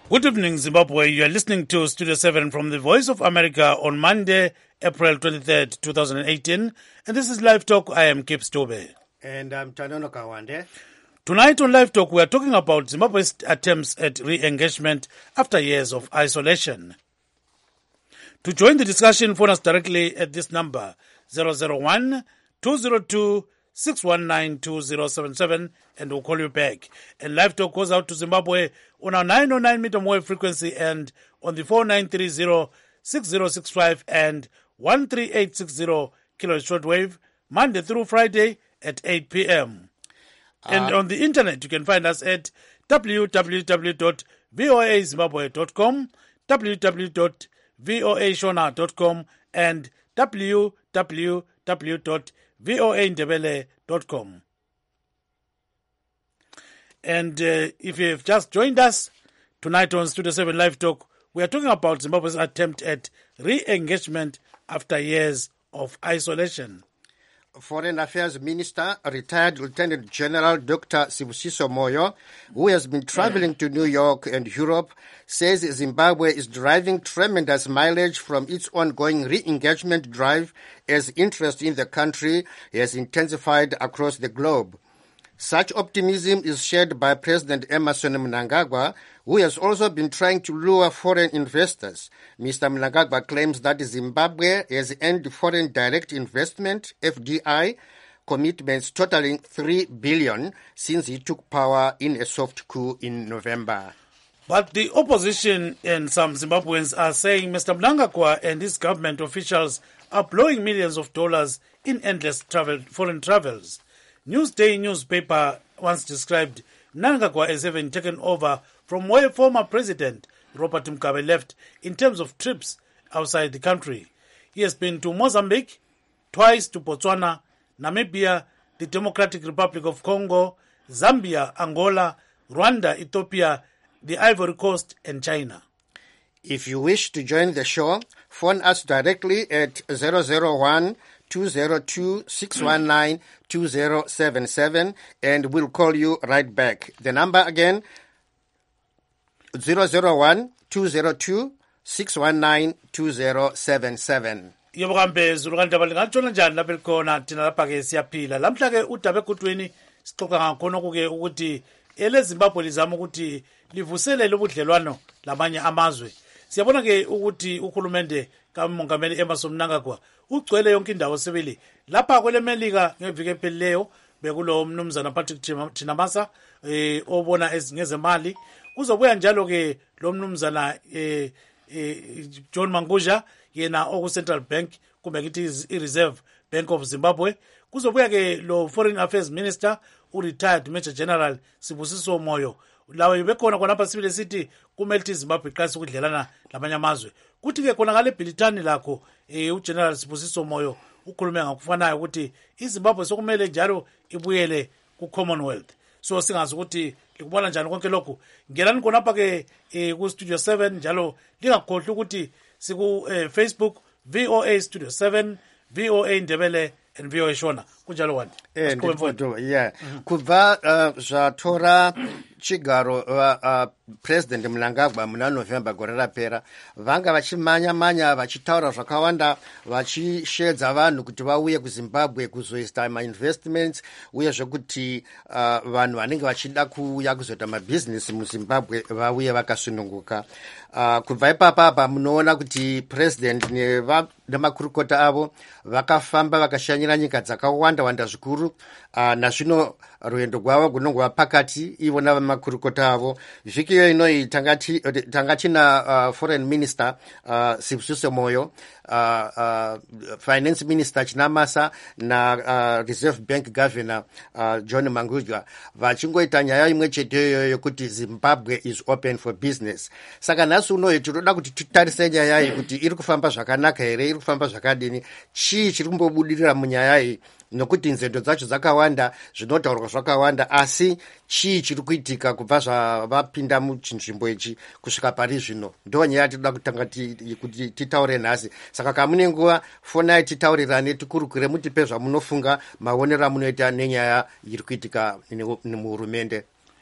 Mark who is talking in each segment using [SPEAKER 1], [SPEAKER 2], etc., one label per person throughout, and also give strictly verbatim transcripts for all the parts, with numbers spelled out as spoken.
[SPEAKER 1] Good evening, Zimbabwe. You are listening to Studio seven from the Voice of America on Monday, April twenty-third, twenty eighteen. And this is Live Talk. I am Kip Stobe.
[SPEAKER 2] And I'm Tanono Kawande.
[SPEAKER 1] Tonight on Live Talk, we are talking about Zimbabwe's attempts at re-engagement after years of isolation. To join the discussion, phone us directly at this number, zero zero one, two zero two, six one nine, two zero seven seven, and we'll call you back. And Live Talk goes out to Zimbabwe on our nine oh nine meter wave frequency and on the four nine three zero, six zero six five and one three eight six zero kilohertz shortwave, Monday through Friday at eight p.m. Uh, and on the internet, you can find us at w w w dot voa zimbabwe dot com, w w w dot voa shona dot com, and w w w dot voa ndebele dot com. And uh, if you have just joined us tonight on Studio seven Live Talk, we are talking about Zimbabwe's attempt at re-engagement after years of isolation.
[SPEAKER 2] Foreign Affairs Minister, retired Lieutenant General Doctor Sibusiso Moyo, who has been traveling to New York and Europe, says Zimbabwe is driving tremendous mileage from its ongoing re-engagement drive as interest in the country has intensified across the globe. Such optimism is shared by President Emmerson Mnangagwa, who has also been trying to lure foreign investors. Mister Mnangagwa claims that Zimbabwe has earned foreign direct investment, F D I, commitments totaling three billion dollars since he took power in a soft coup in November.
[SPEAKER 1] But the opposition and some Zimbabweans are saying Mister Mnangagwa and his government officials are blowing millions of dollars in endless travel, foreign travels. Newsday newspaper once described Mnangagwa as having taken over from where former President Robert Mugabe left in terms of trips outside the country. He has been to Mozambique, twice to Botswana, Namibia, the Democratic Republic of Congo, Zambia, Angola, Rwanda, Ethiopia, the Ivory Coast, and China.
[SPEAKER 2] If you wish to join the show, phone us directly at zero zero one, two zero two, six one nine, two zero seven seven and we'll call you right back. The number again, zero zero one, two zero two, six one nine, two zero seven seven.
[SPEAKER 1] Yebo kambe zulukanti balingatshona njani lapha likhona thina lapha ke siyaphila. Lamhla ke udaba ekutweni sixoxa ngakhona kuke ukuthi ele Zimbabwe lizama ukuthi livuselele ubudlelwano lamanye amazwe. Siyabona ke ukuthi uhulumende kaMongameli Emmerson Mnangagwa ugcwele yonke indawo sebeli lapha kwele Melika ngeviki ephelileyo bekulo mnumzana Patrick Chinamasa eh obona ezingezemali kuzobuya njalo ke lo mnumzana eh John Mangusha yena oku Central Bank kumbe kithi i-Reserve Bank of Zimbabwe kuzobuya ke lo Foreign Affairs Minister u-retired Major General Sibusiso Moyo lawe bekhona khona lapha sibile sithi kumele Zimbabwe iqalise ukudlelana lamanye amazwe kuthi ke khona ngale Britani lakho eh uGeneral Sibusiso Moyo ukhulume ngakufanayo ukuthi iZimbabwe sokumele njalo ibuyele ku Commonwealth. So singazi ukuthi likubona njani konke lokho. Ngelani khona lapha ke ku Studio seven njalo lingakhohlwa ukuthi siku Facebook V O A Studio seven, V O A Ndebele and V O A Shona kunjalo wani.
[SPEAKER 2] Eh ndifo yeah. Kubva zvatora chigaro uh, uh, President Mnangagwa muna November gore rapera vanga vachimanya manya vachitaura zvakawanda vachishedza vanhu kuti vauye kuZimbabwe kuzoista ma investments uye zvekuti uh, vanhu vanenge vachida kuuya kuzoita ma business muZimbabwe vauye vakasununguka. Uh, kubva ipapa munoona kuti president nemakurukota avo vakafamba vakashanyira nyika dzakawanda wanda zvikuru uh, nazvino rwendo rwavo gunongova pakati ivona vamakurukota avo. Vhiki iyo inoi tangati tangachina uh, foreign minister uh, Sibusiso Moyo, uh, uh, finance minister Chinamasa na uh, Reserve Bank governor uh, John Mangusha vachingoita nyaya imwe chete yokuti Zimbabwe is open for business. Saka nasu uno tinoda kuti titarise nyaya iyi kuti iri kufamba zvakanaka here, iri kufamba zvakadini, chii chiri kumbobudirira munyaya iyi. Nokuti nzendo dzacho dzakawanda zvinotaurwa zvakawanda asi chii chiri kuitika kubva zvavapinda muchinzvimbo ichi kusvika pari zvino ndo nyaya tinoda kutanga kuti titaure nhasi. Saka kamune nguva fonai titaurirane tikurukure mutipe zvamunofunga maonero amunoita nenyaya iri kuitika muhurumende.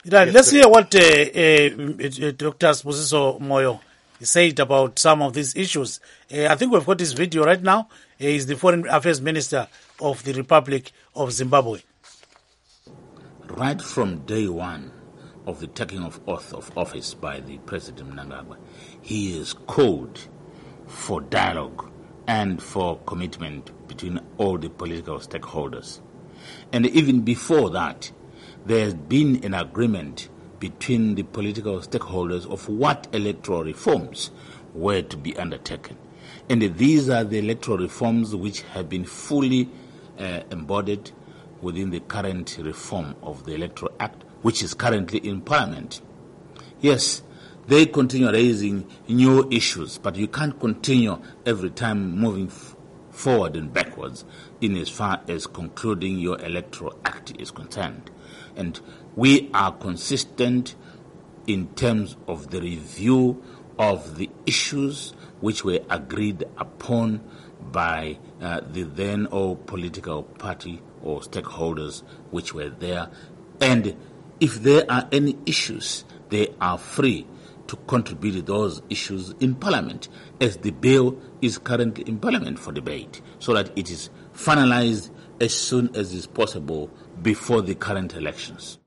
[SPEAKER 1] Right,
[SPEAKER 2] Yes,
[SPEAKER 1] let's
[SPEAKER 2] sir.
[SPEAKER 1] hear what uh, uh, Doctor Spusiso Moyo said about some of these issues. Uh, I think we've got his video right now. Uh, he's the Foreign Affairs Minister of the Republic of Zimbabwe.
[SPEAKER 3] Right from day one of the taking of oath of office by the President Mnangagwa, he is called for dialogue and for commitment between all the political stakeholders. And even before that, there has been an agreement between the political stakeholders of what electoral reforms were to be undertaken. And these are the electoral reforms which have been fully uh, embodied within the current reform of the Electoral Act, which is currently in Parliament. Yes, they continue raising new issues, but you can't continue every time moving f- forward and backwards in as far as concluding your Electoral Act is concerned. And we are consistent in terms of the review of the issues which were agreed upon by uh, the then all political party or stakeholders which were there. And if there are any issues, they are free to contribute those issues in Parliament, as the bill is currently in Parliament for debate, so that it is finalized as soon as is possible before the current elections.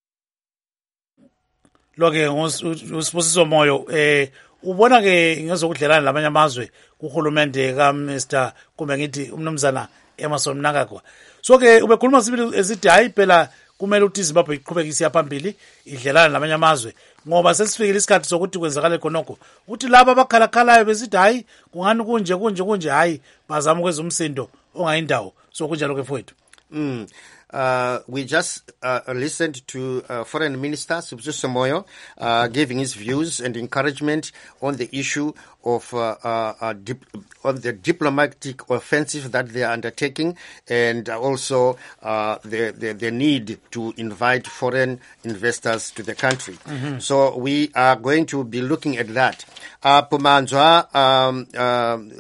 [SPEAKER 1] Lo-ke uSibusiso Moyo eh ubona ke ngezokudlelana labanye amazwe kuhulumende kaMr kumbe ngithi umnumzana Emmerson Mnangagwa. So ke ubekhuluma sibili esithi hayi phela kumele ukuthi iZimbabwe iqhubeke isiya phambili idlelana labanye amazwe ngoba sesifikile isikhathi sokuthi kwenzakale khonokho uthi laba abakhalakalayo besithi hayi kungani kunje kunje kunje hayi bazama ukwenza umsindo ongayindawo so kunjalo ke mfowethu.
[SPEAKER 2] Mm. Uh, we just uh, listened to uh, Foreign Minister Sibusiso Moyo uh, giving his views and encouragement on the issue of uh, uh, uh, dip- on the diplomatic offensive that they are undertaking, and also uh, the, the the need to invite foreign investors to the country. Mm-hmm. So we are going to be looking at that. Uh, Pumanzwa, um, um,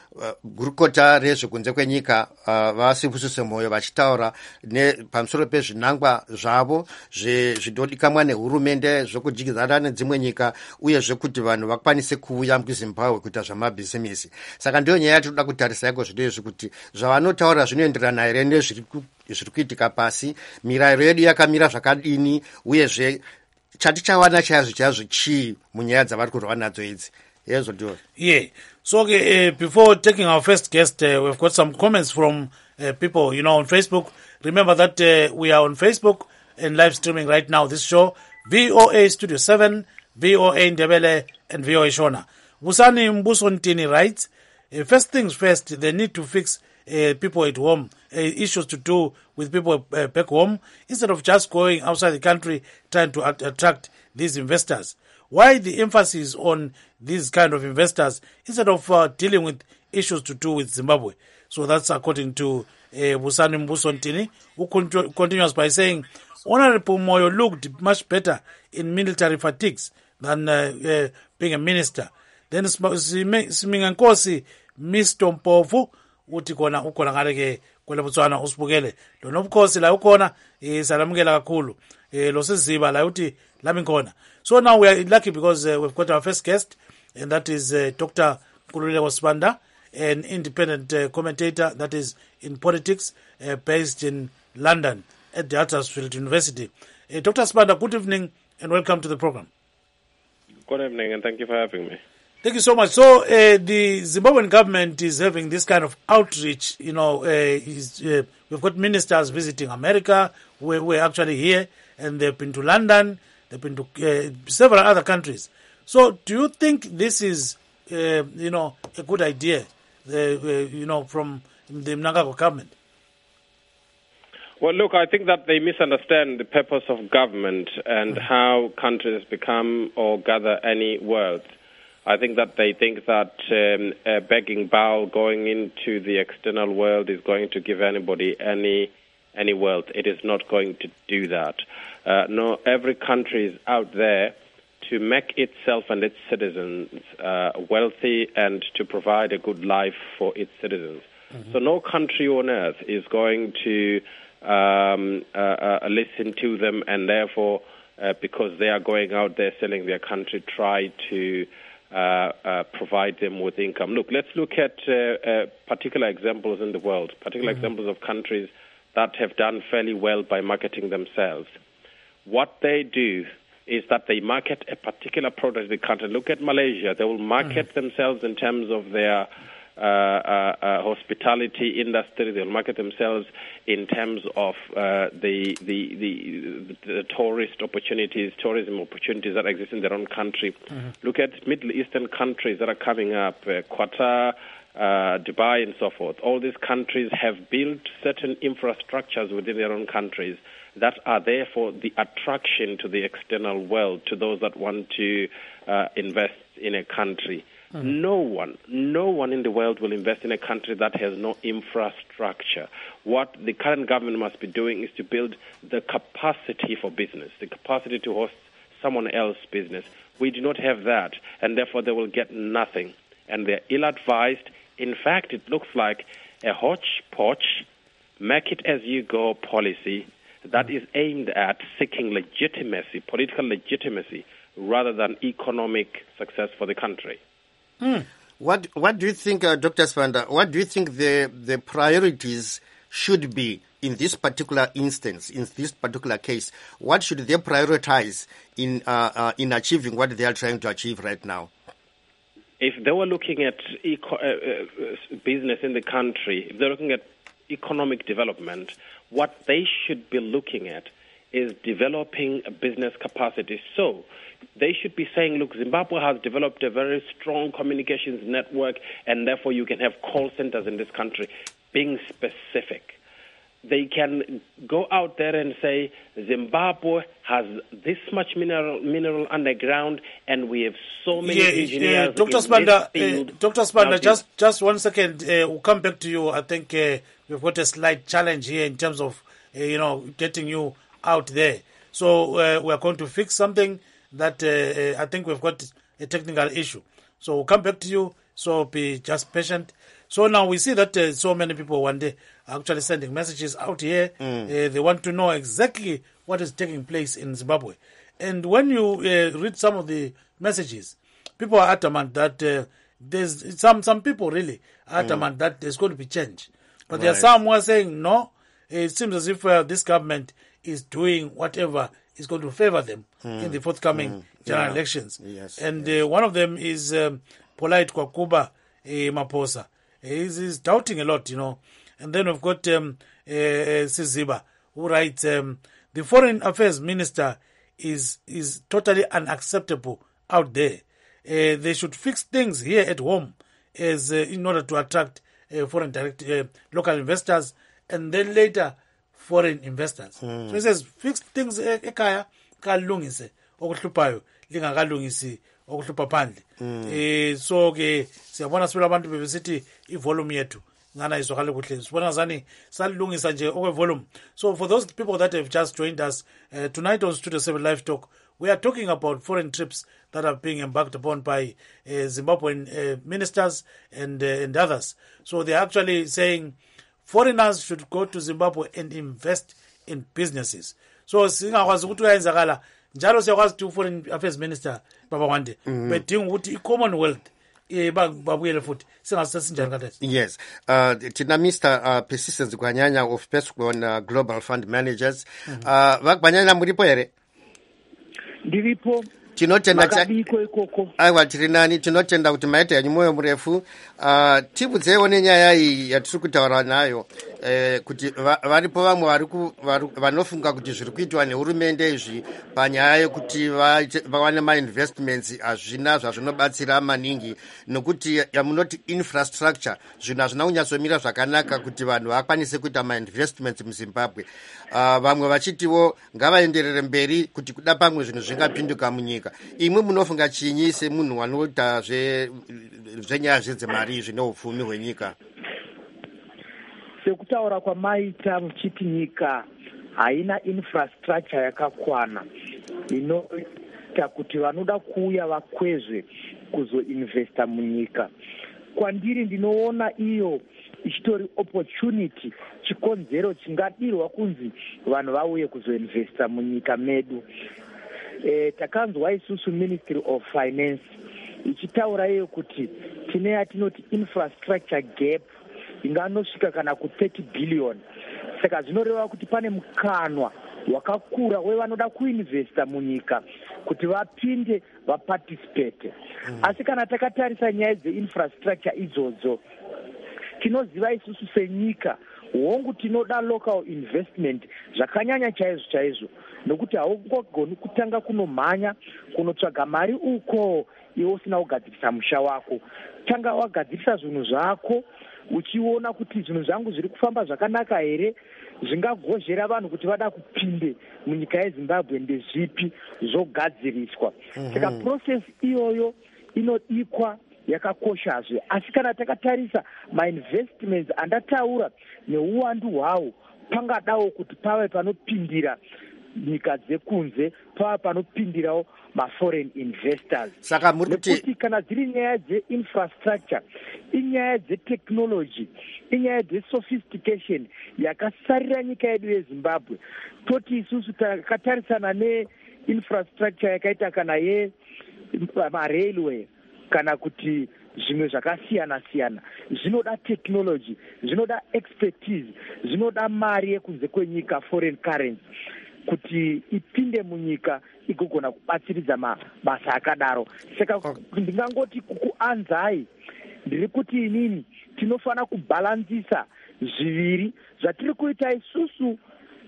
[SPEAKER 2] gurukota rezvekunze kwenyika vaSibusiso Moyo vachitaura pamusoro pezvinangwa zvavo zvinodikanwa nehurumende zvekudyidzana nedzimwe nyika uye zvekuti vanhu vakwanise kuuya kuZimbabwe kuita zvamabhisimisi. Saka ndiyo nyaya yatinoda kutarisa iko zvino izvi kuti zvavanotaura zvinoenderana here nezviri kuitika pasi, mirayiro yedu yakamira zvakadini, uyezve chatichawana chaizvo chaizvo chii munyaya dzavari kurwa nadzo idzi. Yes,
[SPEAKER 1] yeah. So uh, before taking our first guest, uh, we've got some comments from uh, people, you know, on Facebook. Remember that uh, we are on Facebook and live streaming right now. This show, V O A Studio seven, V O A Ndebele, and V O A Shona. Busani Mbuso Ntini writes, uh, first things first, they need to fix uh, people at home, uh, issues to do with people uh, back home, instead of just going outside the country trying to at- attract these investors. Why the emphasis on these kind of investors instead of uh, dealing with issues to do with Zimbabwe? So that's according to uh, Busani Mbuso Ntini, who con- continues by saying, Honorable Moyo looked much better in military fatigues than uh, uh, being a minister. Then Siminga Nkosi, Mister Mpofu, uthi kona ukhona ngale ke kwele Botswana usibukele lo nobukhosi la ukhona eh salamukela kakhulu eh lo siziba la uthi lami khona. So now we are lucky because uh, we've got our first guest, and that is uh, Doctor Nkululeko Sibanda, an independent uh, commentator that is in politics, uh, based in London at the Huddersfield University. Uh, Doctor Sibanda, good evening and welcome to the program.
[SPEAKER 4] Good evening and thank you for having me.
[SPEAKER 1] Thank you so much. So uh, the Zimbabwean government is having this kind of outreach. You know, uh, is, uh, we've got ministers visiting America, who who are actually here, and they've been to London. They've been to uh, several other countries. So do you think this is, uh, you know, a good idea, uh, uh, you know, from the Mnangagwa government?
[SPEAKER 4] Well, look, I think that they misunderstand the purpose of government and mm-hmm. how countries become or gather any wealth. I think that they think that um, a begging bowl going into the external world is going to give anybody any any wealth. It is not going to do that. Uh, no, every country is out there to make itself and its citizens uh, wealthy and to provide a good life for its citizens. Mm-hmm. So no country on earth is going to um, uh, uh, listen to them and therefore uh, because they are going out there selling their country, try to uh, uh, provide them with income. Look, let's look at uh, uh, particular examples in the world, particular mm-hmm. examples of countries that have done fairly well by marketing themselves. What they do is that they market a particular product in the country. Look at Malaysia. They will market mm-hmm. themselves in terms of their uh, uh, uh, hospitality industry. They will market themselves in terms of uh, the, the, the, the tourist opportunities, tourism opportunities that exist in their own country. Mm-hmm. Look at Middle Eastern countries that are coming up, uh, Qatar, Uh, Dubai and so forth. All these countries have built certain infrastructures within their own countries that are therefore the attraction to the external world, to those that want to uh, invest in a country. Mm-hmm. No one, no one in the world will invest in a country that has no infrastructure. What the current government must be doing is to build the capacity for business, the capacity to host someone else's business. We do not have that, and therefore they will get nothing. And they're ill-advised. In fact, it looks like a hodgepodge, make-it-as-you-go policy that is aimed at seeking legitimacy, political legitimacy, rather than economic success for the country.
[SPEAKER 2] Mm. What What do you think, uh, Doctor Sibanda, what do you think the, the priorities should be in this particular instance, in this particular case? What should they prioritize in, uh, uh, in achieving what they are trying to achieve right now?
[SPEAKER 4] If they were looking at eco- uh, uh, business in the country, if they're looking at economic development, what they should be looking at is developing a business capacity. So they should be saying, look, Zimbabwe has developed a very strong communications network, and therefore you can have call centers in this country, being specific. They can go out there and say, Zimbabwe has this much mineral mineral underground, and we have so many
[SPEAKER 1] yeah,
[SPEAKER 4] engineers.
[SPEAKER 1] Uh, Doctor Sibanda, uh, Doctor Sibanda, just just one second. Uh, we'll come back to you. I think uh, we've got a slight challenge here in terms of uh, you know getting you out there. So uh, we're going to fix something that uh, uh, I think we've got a technical issue. So we'll come back to you. So be just patient. So now we see that uh, so many people one day are actually sending messages out here. Mm. Uh, they want to know exactly what is taking place in Zimbabwe. And when you uh, read some of the messages, people are adamant that uh, there's some some people really are adamant mm. that there's going to be change. But right. there are some who are saying, no, it seems as if uh, this government is doing whatever is going to favor them mm. in the forthcoming mm. general yeah. elections.
[SPEAKER 2] Yes.
[SPEAKER 1] And
[SPEAKER 2] yes.
[SPEAKER 1] Uh, one of them is um, Polite Kwakuba uh, Maposa. He's, he's doubting a lot, you know. And then we've got um, uh, Siziba, who writes, um, the foreign affairs minister is is totally unacceptable out there. Uh, they should fix things here at home as uh, in order to attract uh, foreign direct uh, local investors and then later foreign investors. Mm. So he says, fix things ekaya kalungise okuhluphayo lingakalungisi okuhlupha phandle. Eh so ke siyabona sibela abantu bebesithi ivolume yethu ngana izwakale kuhle. Sibona zani salungisa nje okwe volume. So for those people that have just joined us uh, tonight on Studio seven Live Talk, we are talking about foreign trips that are being embarked upon by uh, Zimbabwean uh, ministers and uh, and others. So they are actually saying foreigners should go to Zimbabwe and invest in businesses. So singakwazi ukuthi uyayenzakala njalo siyakwazi ukuthi foreign affairs minister baba wande bedinga ukuthi i-Commonwealth eh babuyele futhi singasesinjani kadathi.
[SPEAKER 2] Yes, uh tina Mister uh, Persistence Gwanyanya of Pescon uh, Global Fund Managers. Mm-hmm. uh vakubanyanya muripo here?
[SPEAKER 5] Ndiripo.
[SPEAKER 2] Tinotenda aiwa tiri nani, tinotenda kuti maita yanyu moyo murefu. Uh, tibudzewo nenyaya iyi yatiri kutaura nayo eh, kuti varipo vamwe vanofunga kuti zviri kuitwa nehurumende izvi panyaya yekuti vawane mainvestments hazvina zvazvinobatsira maningi, nokuti yamunoti infrastructure zvinhu hazvina kunyatsomira zvakanaka kuti vanhu vakwanise kuita mainvestments muZimbabwe. Uh, vamwe vachitiwo ngavaenderere mberi kuti kuda pamwe zvinhu zvingapinduka munyika. Imwe munofunga chinyi semunhu wanoita zvenyaya dzemari izvi neupfumi hwenyika?
[SPEAKER 5] Sekutaura kwamaita muchiti nyika haina infrastructure yakakwana inoita kuti vanoda kuuya vakwezve kuzoinvesta munyika. Kwandiri ndinoona iyo ichitori opportunity, chikonzero chingadirwa kunzi vanhu vauye kuzoinvesta munyika medu. eh, takanzwa isusu Ministry of Finance ichitaura iyo kuti tine yatinoti infrastructure gap inganosvika kana ku thirty billion. Saka zvinoreva kuti pane mukanwa wakakura wevanoda kuinvesta munyika kuti vapinde vaparticipate. Mm. Asi kana takatarisa nyaya dzeinfrastructure idzodzo tinoziva isusu senyika hongu tinoda local investment zvakanyanya chaizvo chaizvo, nokuti haungogoni kutanga kunomhanya kunotsvaga mari uko iwe usina kugadzirisa musha wako. Tanga wagadzirisa zvinhu zvako uchiona kuti zvinhu zvangu zviri kufamba zvakanaka here, zvingagozhera vanhu kuti vada kupinde munyika yeZimbabwe ndezvipi zvogadziriswa. Mm-hmm. Saka process iyoyo inodikwa yakakoshazve. Asi kana takatarisa mainvestments andataura neuwandu hwawo, pangadawo kuti pave panopindira nyika dzekunze, pava panopindirawo maforeign investors.
[SPEAKER 2] Saka
[SPEAKER 5] nekuti kana dziri nyaya dzeinfrastructure, inyaya dzetechnology, inyaya dzesophistication yakasarira nyika yedu yeZimbabwe. Toti isusu takatarisana neinfrastructure yakaita kana ye marailway kana kuti zvimwe zvakasiyana siyana, zvinoda technology, zvinoda expertise, zvinoda mari yekunze kwenyika, foreign currency, kuti ipinde munyika igogona kubatsiridza mabasa akadaro. Saka ndingangoti kukuanzai ndiri kuti inini tinofana kubhalansisa zviviri zvatiri kuita isusu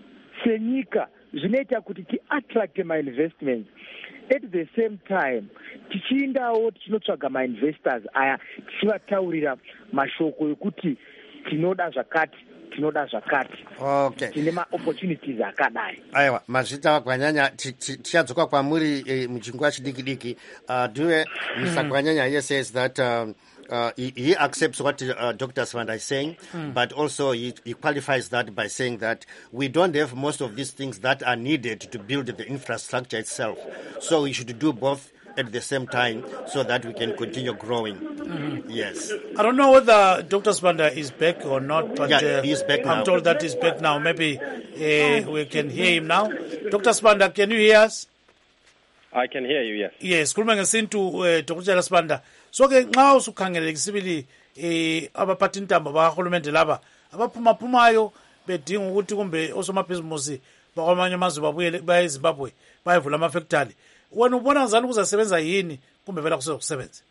[SPEAKER 5] senyika zvinoita kuti tiattracte mainvestments. At the same time tichiindawo tichinotsvaga mainvestors aya tichivataurira mashoko ekuti tinoda zvakati tinoda zvakati.
[SPEAKER 2] Okay.
[SPEAKER 5] Tine maopportunities akadai.
[SPEAKER 2] Aiwa, mazvita Gwanyanya tichadzoka kwamuri eh, muchinguva chidiki diki. Uh, do Mister Gwanyanya here says that um, Uh, he, he accepts what uh, Doctor Sibanda is saying, mm. but also he, he qualifies that by saying that we don't have most of these things that are needed to build the infrastructure itself. So we should do both at the same time so that we can continue growing. Mm-hmm. Yes.
[SPEAKER 1] I don't know whether Doctor Sibanda is back or not, but
[SPEAKER 2] yeah,
[SPEAKER 1] uh,
[SPEAKER 2] he's back
[SPEAKER 1] I'm
[SPEAKER 2] now.
[SPEAKER 1] told that he's back now. Maybe uh, we can hear him now. Doctor Sibanda, can you hear us?
[SPEAKER 4] I can hear you, yes.
[SPEAKER 1] Yes, khuluma ngesintu uh, Doctor Sibanda. So ke nxa usukhangeleka sibili eh abaphathi intambo bakahulumende laba abaphuma phumayo bedinga ukuthi kumbe osomabhizimusi bakwamanye amazwe babuyele baye eZimbabwe bayevula amafactory. Wena ubona ngani kuzasebenza yini kumbe vela kusebenza?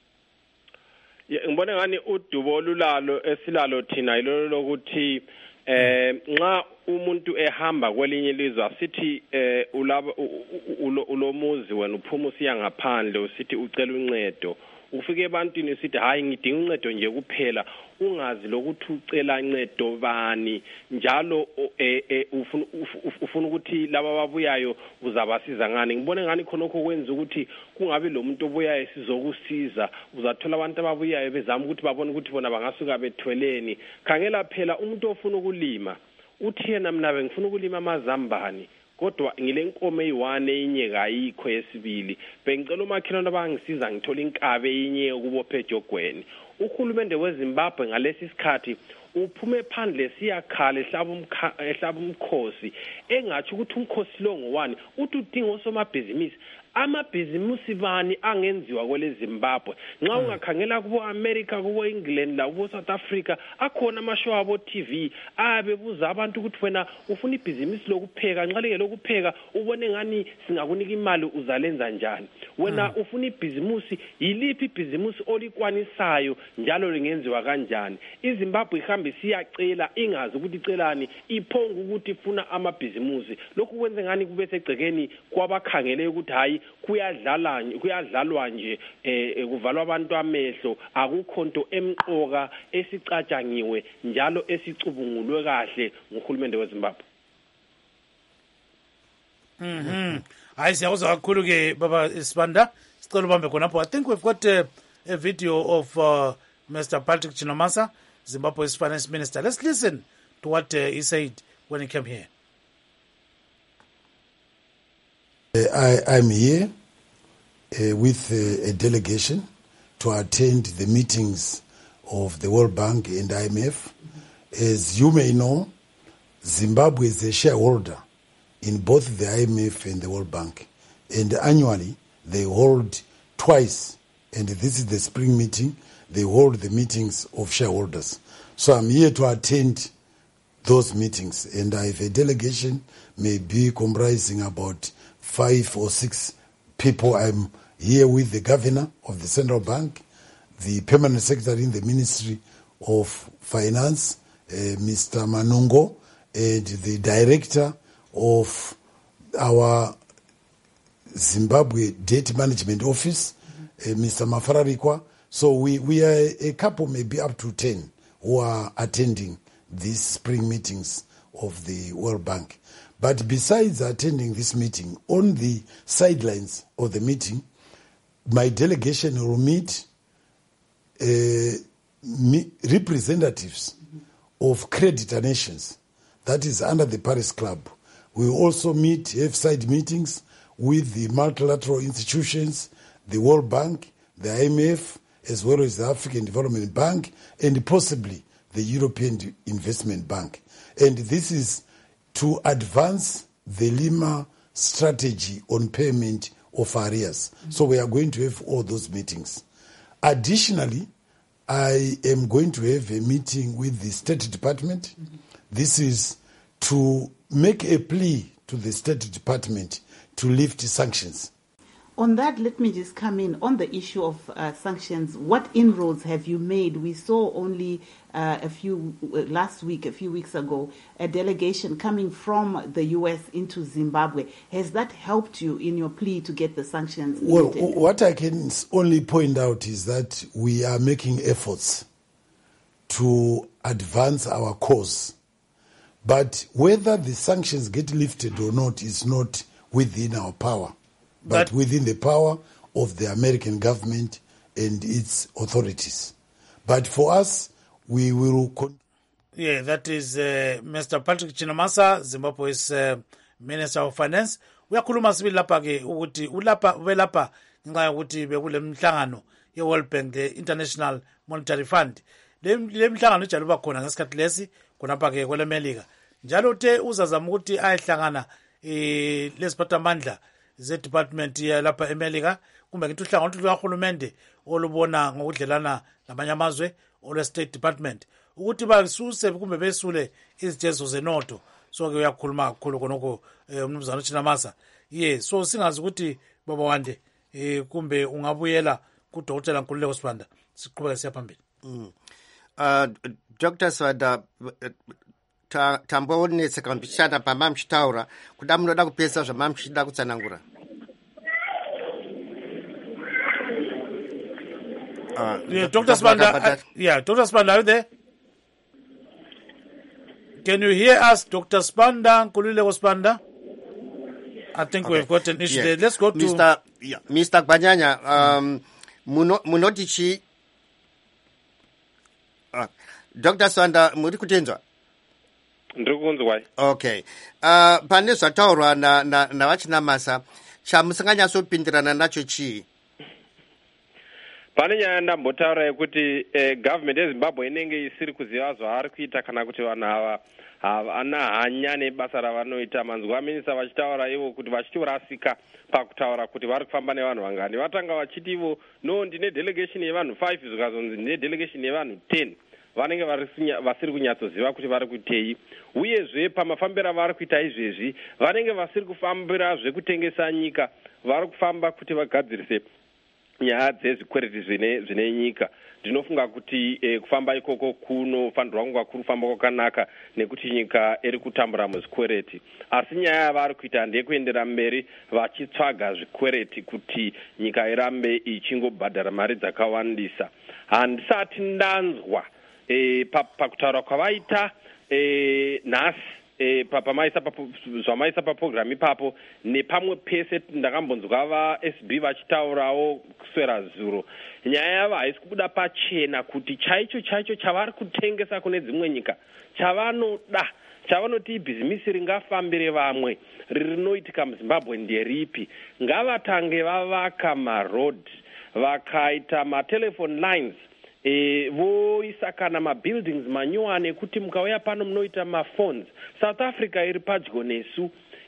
[SPEAKER 4] Yeah, ngibona ngani udubo olulalo esilalo thina yilolo lokuthi eh nxa umuntu ehamba kwelinye ilizwe asithi eh ulaba ulomuzi wena uphuma usiya ngaphandle usithi ucela uncedo, ufike ebantwini sithi hayi ngidinga uncedo nje kuphela, ungazi lokuthi ucela uncedo bani, njalo ufuna ufuna ukuthi laba babuyayo uzabasiza ngani. Ngibone ngani khonokho kwenza ukuthi kungabe lo muntu obuyayo sizokusiza, uzathola abantu ababuyayo bezama ukuthi babone ukuthi bona bangasuka bethweleni. Khangela phela umuntu ofuna ukulima uthi yena mina bengifuna ukulima amazambane, kodwa ngile nkomo eyi-one enye kayikho yesibili, bengicela umakhelwane abangisiza ngithola inkabe enye ukubopha ejogweni. Uhulumende weZimbabwe ngalesi sikhathi uphume phandle siyakhala ehlaba umkhosi engathi ukuthi umkhosi lo ngowani, uthi udinga osomabhizinisi. Amabhizimusi bani angenziwa kwele Zimbabwe? Nxa ungakhangela kubo America, kubo England la kubo South Africa akhona amashow abo T V abebuza abantu ukuthi wena ufuna ibhizinisi lokupheka, nxaleke lokupheka ubone ngani singakunika imali uzalenza njani. Wena ufuna ibhizinisi, yiliphi ibhizinisi olikwanisayo njalo lingenziwa kanjani? iZimbabwe ihambe siyacela ingazi ukuthi icelani, iphonga ukuthi ifuna amabhizinisi. Lokhu kwenze ngani kube segcekeni kwabakhangele ukuthi hayi kuyadlala kuyadlalwa nje eh kuvalwa abantu amehlo, akukho into emqoka esicatshangiwe njalo esicubungulwe kahle nguhulumende weZimbabwe.
[SPEAKER 1] Mhm. Hayi siyakuzwa kakhulu ke baba Sibanda, sicela ubambe khonapho. I think we've got a, a video of uh, Mister Patrick Chinomasa, Zimbabwe's finance minister. Let's listen to what uh, he said when he came here.
[SPEAKER 6] Uh, I, I'm here uh, with uh, a delegation to attend the meetings of the World Bank and I M F. As you may know, Zimbabwe is a shareholder in both the I M F and the World Bank. And annually, they hold twice, and this is the spring meeting, they hold the meetings of shareholders. So I'm here to attend those meetings, and I have a delegation, maybe comprising about five or six people. I'm here with the governor of the central bank, the permanent secretary in the Ministry of Finance, uh, Mister Manungo, and the director of our Zimbabwe Debt Management Office, mm-hmm. uh, Mister Mafararikwa. So we, we are a couple, maybe up to ten, who are attending these spring meetings of the World Bank. But besides attending this meeting, on the sidelines of the meeting, my delegation will meet uh, me, representatives mm-hmm. of creditor nations, that is under the Paris Club. We will also meet, have side meetings with the multilateral institutions, the World Bank, the I M F, as well as the African Development Bank, and possibly the European Investment Bank. And this is to advance the Lima strategy on payment of arrears. Mm-hmm. So we are going to have all those meetings. Additionally, I am going to have a meeting with the State Department. Mm-hmm. This is to make a plea to the State Department to lift sanctions.
[SPEAKER 7] On that, let me just come in on the issue of uh, sanctions. What inroads have you made? We saw only uh, a few uh, last week, a few weeks ago, a delegation coming from the U S into Zimbabwe. Has that helped you in your plea to get the sanctions?
[SPEAKER 6] Well, lifted? What I can only point out is that we are making efforts to advance our cause. But whether the sanctions get lifted or not is not within our power, but, but within the power of the American government and its authorities. But for us, we will... Con-
[SPEAKER 1] yeah, that is uh, Mister Patrick Chinamasa, Zimbabwe's uh, Minister of Finance. Uyakhuluma sibili lapha ke ukuthi ulapha ubelapha ngenxa yokuthi bekule mhlangano ye-World Bank, the International Monetary Fund. Le mhlangano ijalo ba khona ngesikhathi lesi khonapha ke kwelemelika. Njalo te uzazama ukuthi ayehlangana eh lesiphathamandla ze-department yalapha emelika kumbe ngithi uhlangothi lukahulumende olubona ngokudlelana namanye amazwe olwe-state department ukuthi basuse kumbe besule izijezo zenotho. So ke uyakhuluma kakhulu khonokho umnumzana uChinamasa. Ye so singazi ukuthi baba wande eh kumbe ungabuyela kuDokotela Nkululeko Sibanda siqhubeka siya phambili.
[SPEAKER 2] Mm. Uh, Doctor Swada ta tambone sekambishana pa mamchitaura kudamunoda kupesa zva mamchida kutsanangura.
[SPEAKER 1] Uh, yeah, Doctor Sibanda, uh, yeah, Doctor Sibanda, are you there? Can you hear us, Doctor Sibanda, Nkululeko Sibanda? I think okay. We've got an issue yeah. there. Let's go to
[SPEAKER 2] Mister Yeah, Mister Gbanyanya. Um, muno munotichi. Uh, Doctor Sibanda, muri kutenzwa?
[SPEAKER 4] Ndirikunzwa.
[SPEAKER 2] Okay. Uh, pane zvataurwa na na navaChinamasa chamusinganyasopindirana nacho chii?
[SPEAKER 4] Pane nyaya ndambotaura yekuti eh, government yeZimbabwe inenge isiri kuziva zvavari kuita kana kuti vanhu ava havana hanya nebasa ravanoita. Manzwa aminisa vachitaura ivo kuti vachitorasika pakutaura kuti vari kufamba nevanhu vangani. Vatanga vachiti ivo no ndine delegation yevanhu five zvikazonzi ndine delegation yevanhu ten. Vanenge vasiri kunyatsoziva kuti vari kutei. Uyezve pamafambiro vari kuita izvezvi vanenge vasiri kufambira zvekutengesa nyika, vari kufamba kuti vagadzirise nyaya dzezvikwereti zvine zvine nyika. Ndinofunga kuti eh, kufamba ikoko kunofanirwa kunga kuri kufamba kwakanaka nekuti nyika iri kutambura muzvikwereti. Asi nyaya yavari kuita ndeyekuendera mberi vachitsvaga zvikwereti kuti nyika irambe ichingobhadhara mari dzakawandisa. Handisati ndanzwa eh, pakutaura kwavaita eh, nhasi eh, pamaisa zvamaisa paprogramu ipapo nepamwe pese ndakambonzwa vaS B vachitaurawo kuswera zuro. Nyaya yavo haisi kubuda pachena kuti chaicho chaicho chavari kutengesa kune dzimwe nyika chavanoda, chavanoti ibhizimisi ringafambire vamwe rinoitika muZimbabwe nderipi. Ngavatange vavaka maroad, vakaita matelephone lines, E, voisa kana mabuildings manyuwane kuti mukauya pano munoita maphones. South Africa iri padyo nesu,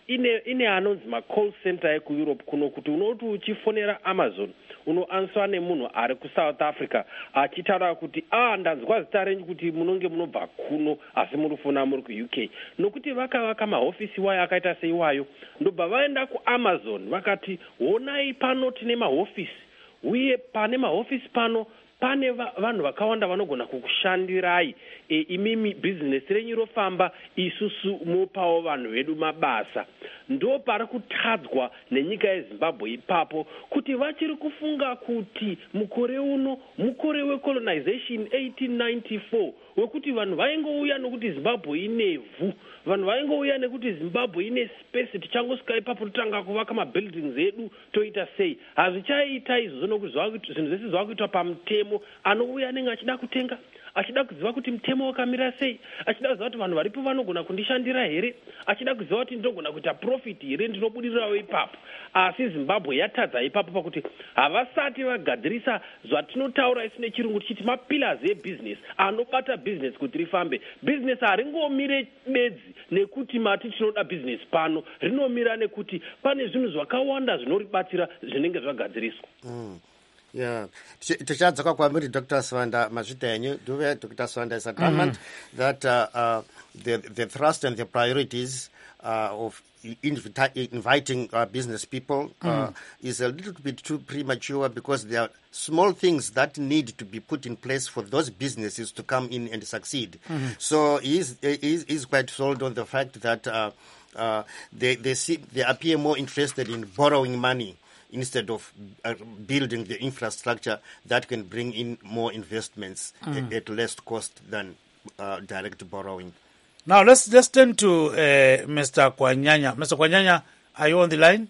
[SPEAKER 4] ine ine anonzi macall center ekueurope kuno kuti unoti uchifonera Amazon unoanswa nemunhu ari kuSouth Africa achitaura kuti ah ndanzwa zita renyu kuti munonge munobva kuno asi murifona muri kuU K nokuti vakavaka mahofisi wayo akaita seiwayo ndobva vaenda kuAmazon vakati honai pano tine mahofisi uye pane mahofisi pano pane vanhu vakawanda vanogona kukushandirai e, imimi bhizinesi renyu rofamba isusu mopawo vanhu vedu mabasa. Ndo pari kutadzwa nenyika yeZimbabwe ipapo kuti vachiri kufunga kuti mukore uno mukore wecolonization eighteen ninety-four wekuti vanhu vaingouya nokuti Zimbabwe inevhu, vanhu vaingouya nekuti Zimbabwe ine space tichangosvika ipapo totanga kuvaka mabuildings edu toita sei. Hazvichaita izvozvo nokuti zvinhu zvese zvakuitwa pamutemo. Anouya anenge achida kutenga achida kuziva kuti mutemo wakamira sei, achida kuziva kuti vanhu varipo vanogona kundishandira here, achida kuziva kuti ndinogona kuita profit here ndinobudirirawo ipapo. Asi Zimbabwe yatadza ipapo pakuti havasati vagadzirisa zvatinotaura isu nechirungu tichiti mapillars ebusiness anobata business kuti rifambe. Business haringomire bedzi nekuti mati tinoda business pano, rinomira nekuti pane zvinhu zvakawanda zvinoribatsira zvinenge zvagadziriswa.
[SPEAKER 2] Mm. Yeah, tichadzoka kwamuri Doctor Swanda mazvita yenyu. Duve Doctor Swanda is adamant mm-hmm. that uh, uh, the the thrust and the priorities uh, of invita- inviting uh, business people uh, mm. is a little bit too premature because there are small things that need to be put in place for those businesses to come in and succeed. Mm-hmm. So he's, he's he's quite sold on the fact that uh, uh, they they see they appear more interested in borrowing money instead of uh, building the infrastructure that can bring in more investments mm. at, at less cost than uh, direct borrowing.
[SPEAKER 1] Now let's let's turn to uh, Mister Kwanyanya. Mister Kwanyanya, are you on the line?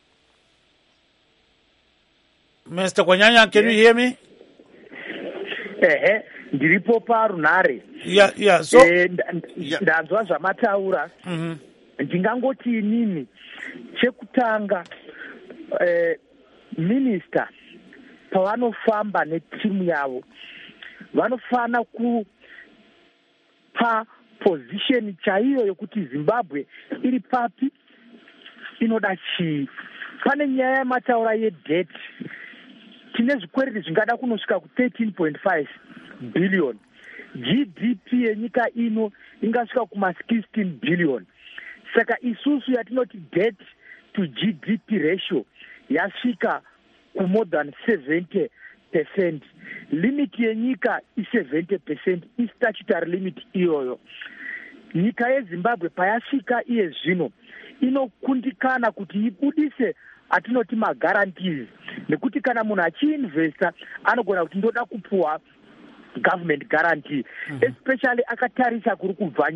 [SPEAKER 1] Mister Kwanyanya, can yes. you hear me?
[SPEAKER 5] Eh, ndiripo parunare.
[SPEAKER 1] Yeah, yeah. So
[SPEAKER 5] ndanzwa zvamataura.
[SPEAKER 1] Mhm.
[SPEAKER 5] Ndingangoti inini chekutanga eh minister pavanofamba netimu yavo vanofana kupa position chaiyo yokuti Zimbabwe iri papi inoda chii. Pane nyaya yamataura yedebt, tine zvikwereti zvingada kunosvika ku thirteen point five billion. G D P yenyika ino ingasvika kuma sixteen billion. Saka isusu yatinoti debt to G D P ratio yasvika ku more than seventy percent. Limit yenyika is seventy percent, is statutory limit iyoyo. Nyika yeZimbabwe payasvika iye zvino inokundikana kuti ibudise atinoti magarantees, nekuti kana munhu achiinvesta anogona kuti ndoda kupuwa government guarantee, mm-hmm. especially akatarisa kuri kubva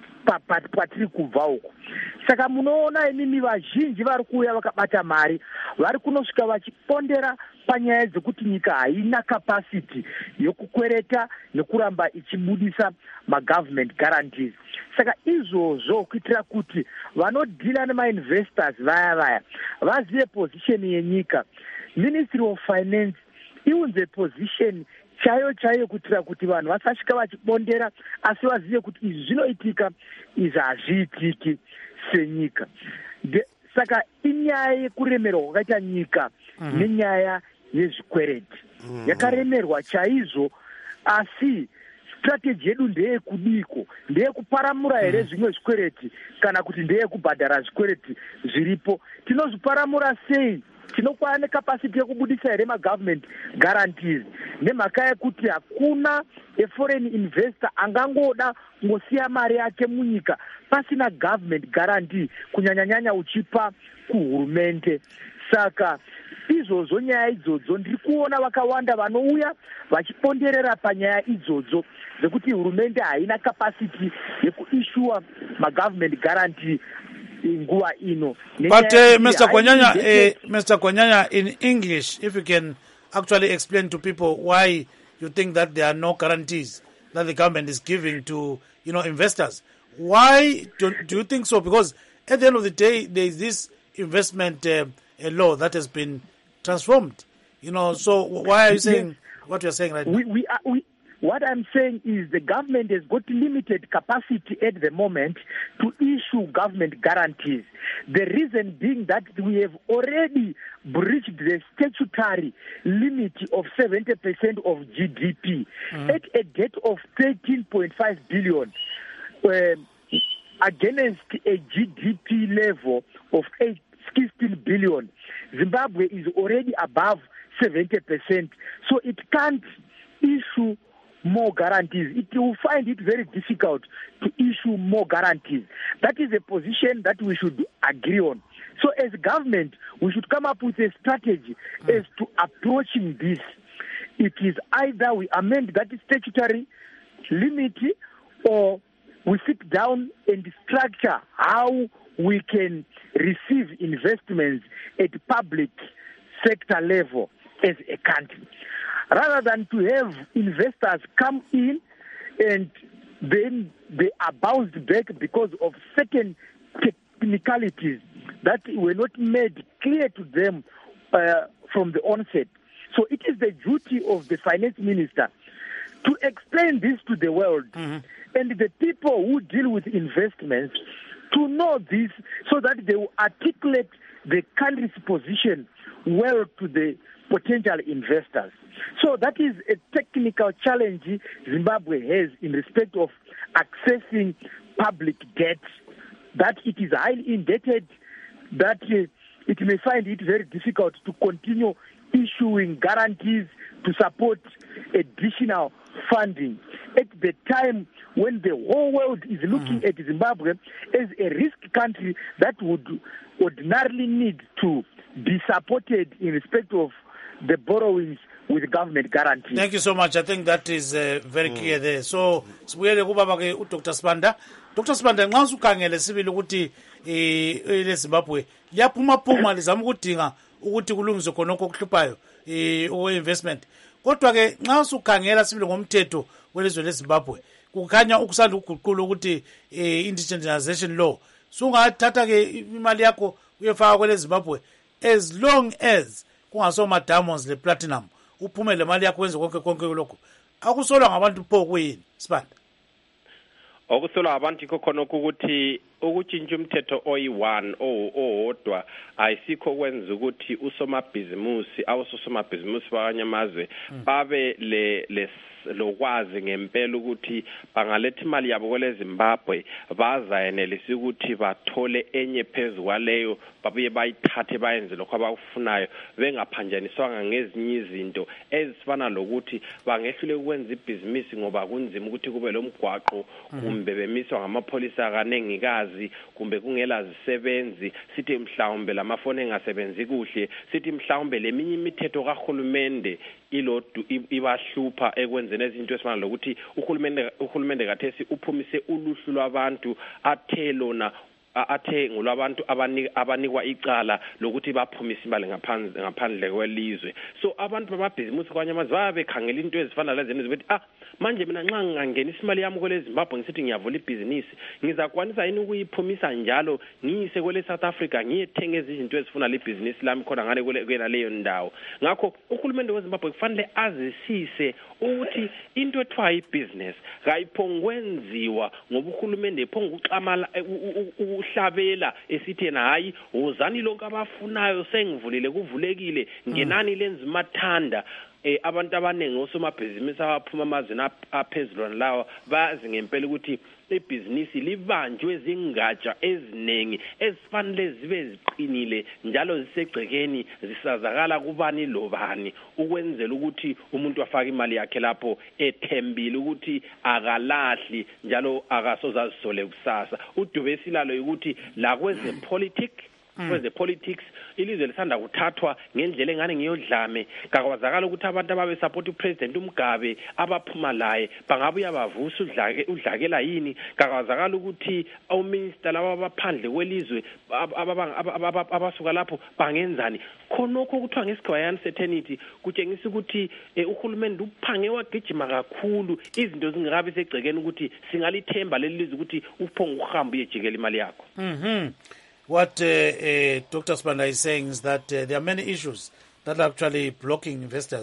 [SPEAKER 5] patiri kubva uko. Saka munoona imimi vazhinji vari kuuya vakabata mari vari kunosvika vachipondera panyaya dzekuti nyika haina capacity yokukwereta nekuramba ichibudisa magovernment guarantees. Saka izvozvo kuitira kuti vanodhila nemainvestors vaya vaya vazive position yenyika, Ministry of Finance iunze position chayo chayo kuitira kuti vanhu vasasvika vachibondera asi vazive kuti izvi zvinoitika, izvi hazviitiki senyika. Saka inyaya yekuremerwa kwakaita nyika mm-hmm. nenyaya yezvikwereti mm-hmm. yakaremerwa chaizvo, asi strategy yedu ndeyekudiko, ndeyekuparamura here mm-hmm. zvimwe zvikwereti kana kuti ndeyekubhadhara zvikwereti zviripo. Tinozviparamura sei? Tinokwana necapacity yekubudisa here magovernment guarantees nemhaka yekuti hakuna eforeign investor angangoda ngosiya mari yake munyika pasina government guarantee, kunyanyanyanya uchipa kuhurumende. Saka izvozvo nyaya idzodzo ndiri kuona vakawanda vanouya vachiponderera panyaya idzodzo dzekuti hurumende haina capacity yekuissue magovernment guarantee nguva ino.
[SPEAKER 1] But uh, Mister Kwanyanya, uh, Mister Kwanyanya, in English, if you can actually explain to people why you think that there are no guarantees that the government is giving to, you know, investors. Why do, do you think so? Because at the end of the day, there is this investment uh, a law that has been transformed. You know, so why are you saying yes. what you are saying right
[SPEAKER 5] we,
[SPEAKER 1] now?
[SPEAKER 5] We are, we, what I'm saying is the government has got limited capacity at the moment to issue government guarantees. The reason being that we have already breached the statutory limit of seventy percent of G D P mm. at a debt of thirteen point five billion uh, against a G D P level of sixteen billion. Zimbabwe is already above seventy percent, so it can't issue more guarantees. It will find it very difficult to issue more guarantees. That is a position that we should agree on. So as government, we should come up with a strategy mm. as to approaching this. It is either we amend that statutory limit or we sit down and structure how we can receive investments at public sector level as a country. Rather than to have investors come in and then they are bounced back because of certain technicalities that were not made clear to them uh, from the onset. So it is the duty of the finance minister to explain this to the world mm-hmm. and the people who deal with investments to know this so that they will articulate the country's position well to the potential investors. So that is a technical challenge Zimbabwe has in respect of accessing public debt, that it is highly indebted, that uh, it may find it very difficult to continue issuing guarantees to support additional funding at the time when the whole world is looking mm-hmm. at Zimbabwe as a risk country that would ordinarily need to be supported in respect of the borrowings with government guarantees.
[SPEAKER 1] Thank you so much. I think that is uh, very mm. clear there. So sibuyele kubaba ke uDr Sibanda. Doctor Sibanda, nxa usukhangele sibili ukuthi eh leZimbabwe liyaphuma phuma lizama ukudinga ukuthi kulungiswe khonokho okuhluphayo eh o investment. Kodwa ke nxa usukhangela sibili ngomthetho welizwe leZimbabwe kukhanya ukusanda ukuguqula ukuthi eh indigenization law sungathatha ke imali yakho uyefaka kwele Zimbabwe as long as kungasoma diamonds le platinum uphume le mali yakho wenze konke konke lokho akusolwa ngabantu pho kuyini Sibanda
[SPEAKER 4] okusolwa abantu khona ukuthi ukutshintsha umthetho oyi one owodwa ayisikho kwenza ukuthi usomabhizimusi awusomabhizimusi bakanyamazwe babe le le lokwazi ngempela ukuthi bangaletha imali yabo kwele Zimbabwe bazayenelisa ukuthi bathole enye phezulu kwaleyo babuye bayithathe bayenze lokho abakufunayo bengaphanjaniswanga ngezinye izinto ezifana lokuthi bangehlule ukwenza ibhizinisi ngoba kunzima ukuthi kube lomgwaqo kumbe bemiswa ngamapolisa kanengikazi kumbe kungela zisebenzi sithi mhlawumbe lamafoni engasebenzi kuhle sithi mhlawumbe leminye imithetho kahulumende ilodu ibahlupha ekwenze nezinto esifana lokuthi uhulumende uhulumende kathesi uphumise uluhlu lwabantu athelona athe ngolabantu abanikwa icala lokuthi baphumise imali ngaphandle ngaphandle kwelizwe. So abantu bamabhizimusi kwanyamazi babekhangela into ezifana lezena ezibethi ah manje mina nxa ngangenisa imali yami kwele Zimbabwe ngisithi ngiyavula ibhizinisi ngizakwanisa yini ukuyiphumisa njalo ngiyise kwele South Africa ngiyethenga izinto ezifuna le business lami khona ngale kwena leyo ndawo. Ngakho uhulumende weZimbabwe kufanele azisise ukuthi into ethwa ibusiness kayiphongwenziwa ngoba uhulumende ephonga uxamala uhlabela esithi na hayi uzani lonke abafunayo sengivulile kuvulekile ngenani lenza imathanda eh abantu abanengi osomabhizinisi abaphuma amazweni aphezulu lawo bazi ngempela ukuthi ibhizinisi libanjwe ezingatsha eziningi ezifanele zibe ziqinile njalo zisegcekeni zisazakala kubani lobani ukwenzela ukuthi umuntu afake imali yakhe lapho ethembile ukuthi akalahli njalo akasoza zisole kusasa. Udube silalo ukuthi la kweze politics kweze politics ilizwe lisanda kuthathwa ngendlela engane ngiyodlame kakwazakala ukuthi abantu ababe support upresident uMgabe abaphuma laye bangabuya bavusa udlake udlakela yini kakwazakala ukuthi uminister laba abaphandle kwelizwe abasuka lapho bangenzani khonokho kuthiwa ngesigwayana certainty kutshengisa ukuthi uhulumende uphange wagijima kakhulu izinto zingakabe segcekeni ukuthi singalithemba lelizwe ukuthi uphonga uhamba uyejikela imali yakho.
[SPEAKER 1] Mhm. What uh, uh, Doctor Sibanda is saying is that uh, there are many issues that are actually blocking investors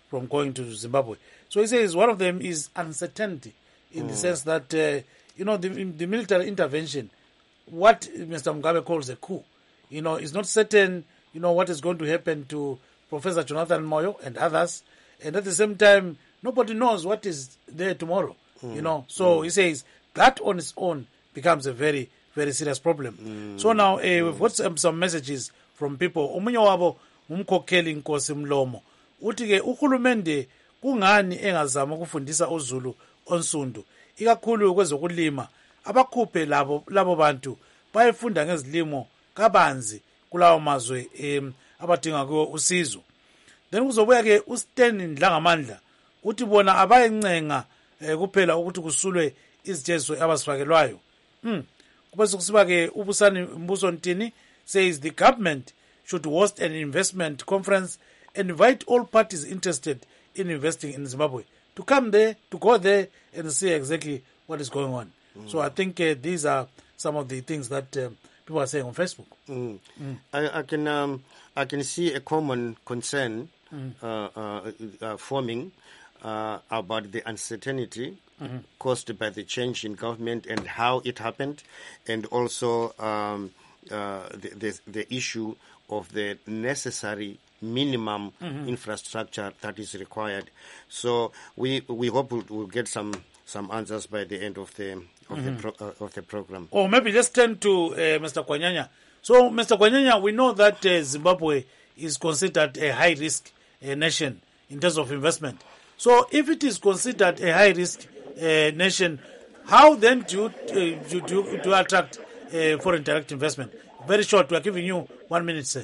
[SPEAKER 1] from going to Zimbabwe. So he says one of them is uncertainty in mm. the sense that, uh, you know, the, the military intervention, what Mister Mugabe calls a coup, you know, is not certain, you know, what is going to happen to Professor Jonathan Moyo and others. And at the same time, nobody knows what is there tomorrow, mm. you know. So mm. he says that on its own becomes a very, very serious problem. Mm. So now uh, we've got some, some messages from people. Omunye wabo umkhokheli Nkosi Mlomo. Uthi ke uhulumende kungani engazama ukufundisa uZulu onsundu ikakhulu kwezokulima abakhuphe labo labo bantu bayefunda ngezilimo kabanzi kulawo mazwe em abadinga kuwo usizo. Then kuzobuya ke uStan Ndlangamandla uthi bona abayencenga kuphela ukuthi kusulwe izijezo abasifakelwayo. Hmm. Kubese kusiba ke ubusani Mbuso Ntini says the government should host an investment conference and invite all parties interested in investing in Zimbabwe to come there, to go there and see exactly what is going on. Mm. So I think uh, these are some of the things that um, people are saying on Facebook.
[SPEAKER 2] Mm. Mm. I, I can um, I can see a common concern mm. uh, uh, uh, forming uh, about the uncertainty mm-hmm. caused by the change in government and how it happened, and also um, uh, the, the the issue of the necessary minimum mm-hmm. infrastructure that is required. So we we hope we'll, we'll get some some answers by the end of the of mm-hmm. the pro, uh, of the program.
[SPEAKER 1] Or maybe let's turn to uh, Mister Kwanyanya. So Mister Kwanyanya, we know that uh, Zimbabwe is considered a high risk uh, nation in terms of investment. So if it is considered a high risk uh, nation, how then do you, uh, do, do, do you attract uh, foreign direct investment? Very short, we are giving you one minute, sir.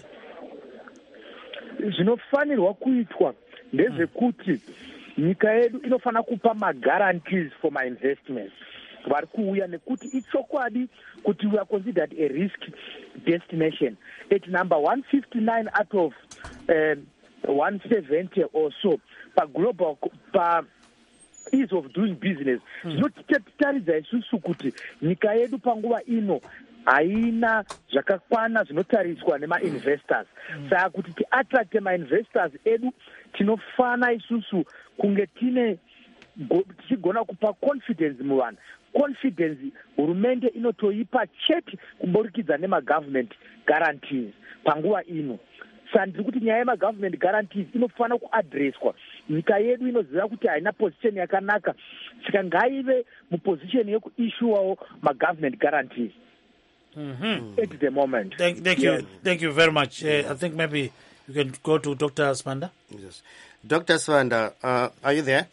[SPEAKER 5] Zvinofanirwa kuitwa ndezvekuti nyika yedu inofana kupa ma-guarantees for my investments vari kuuya nekuti ichokwadi kuti we are considered a risk destination at number one fifty-nine out of um, one seventy or so pa global pa ease of doing business zvinotaridza isusu kuti nyika yedu panguva ino haina zvakakwana zvinotariswa nema-investors saka kuti tiattracte ma-investors edu tinofana isusu kunge tine tichigona kupa confidence muvanhu. Confidence hurumende inotoipa chete kuburikidza nema-government guarantees panguva ino. Saka ndiri kuti nyaya yema-government guarantees inofana kuadresswa. Nyika yedu inoziva kuti haina position yakanaka, saka ngaive muposition yekuissuewo ma-government guarantees. Mm-hmm. At the moment.
[SPEAKER 1] Thank, thank yes. you, thank you very much. Uh, I think maybe you can go to Doctor Sibanda.
[SPEAKER 2] Yes, Doctor Sibanda, uh, are you there?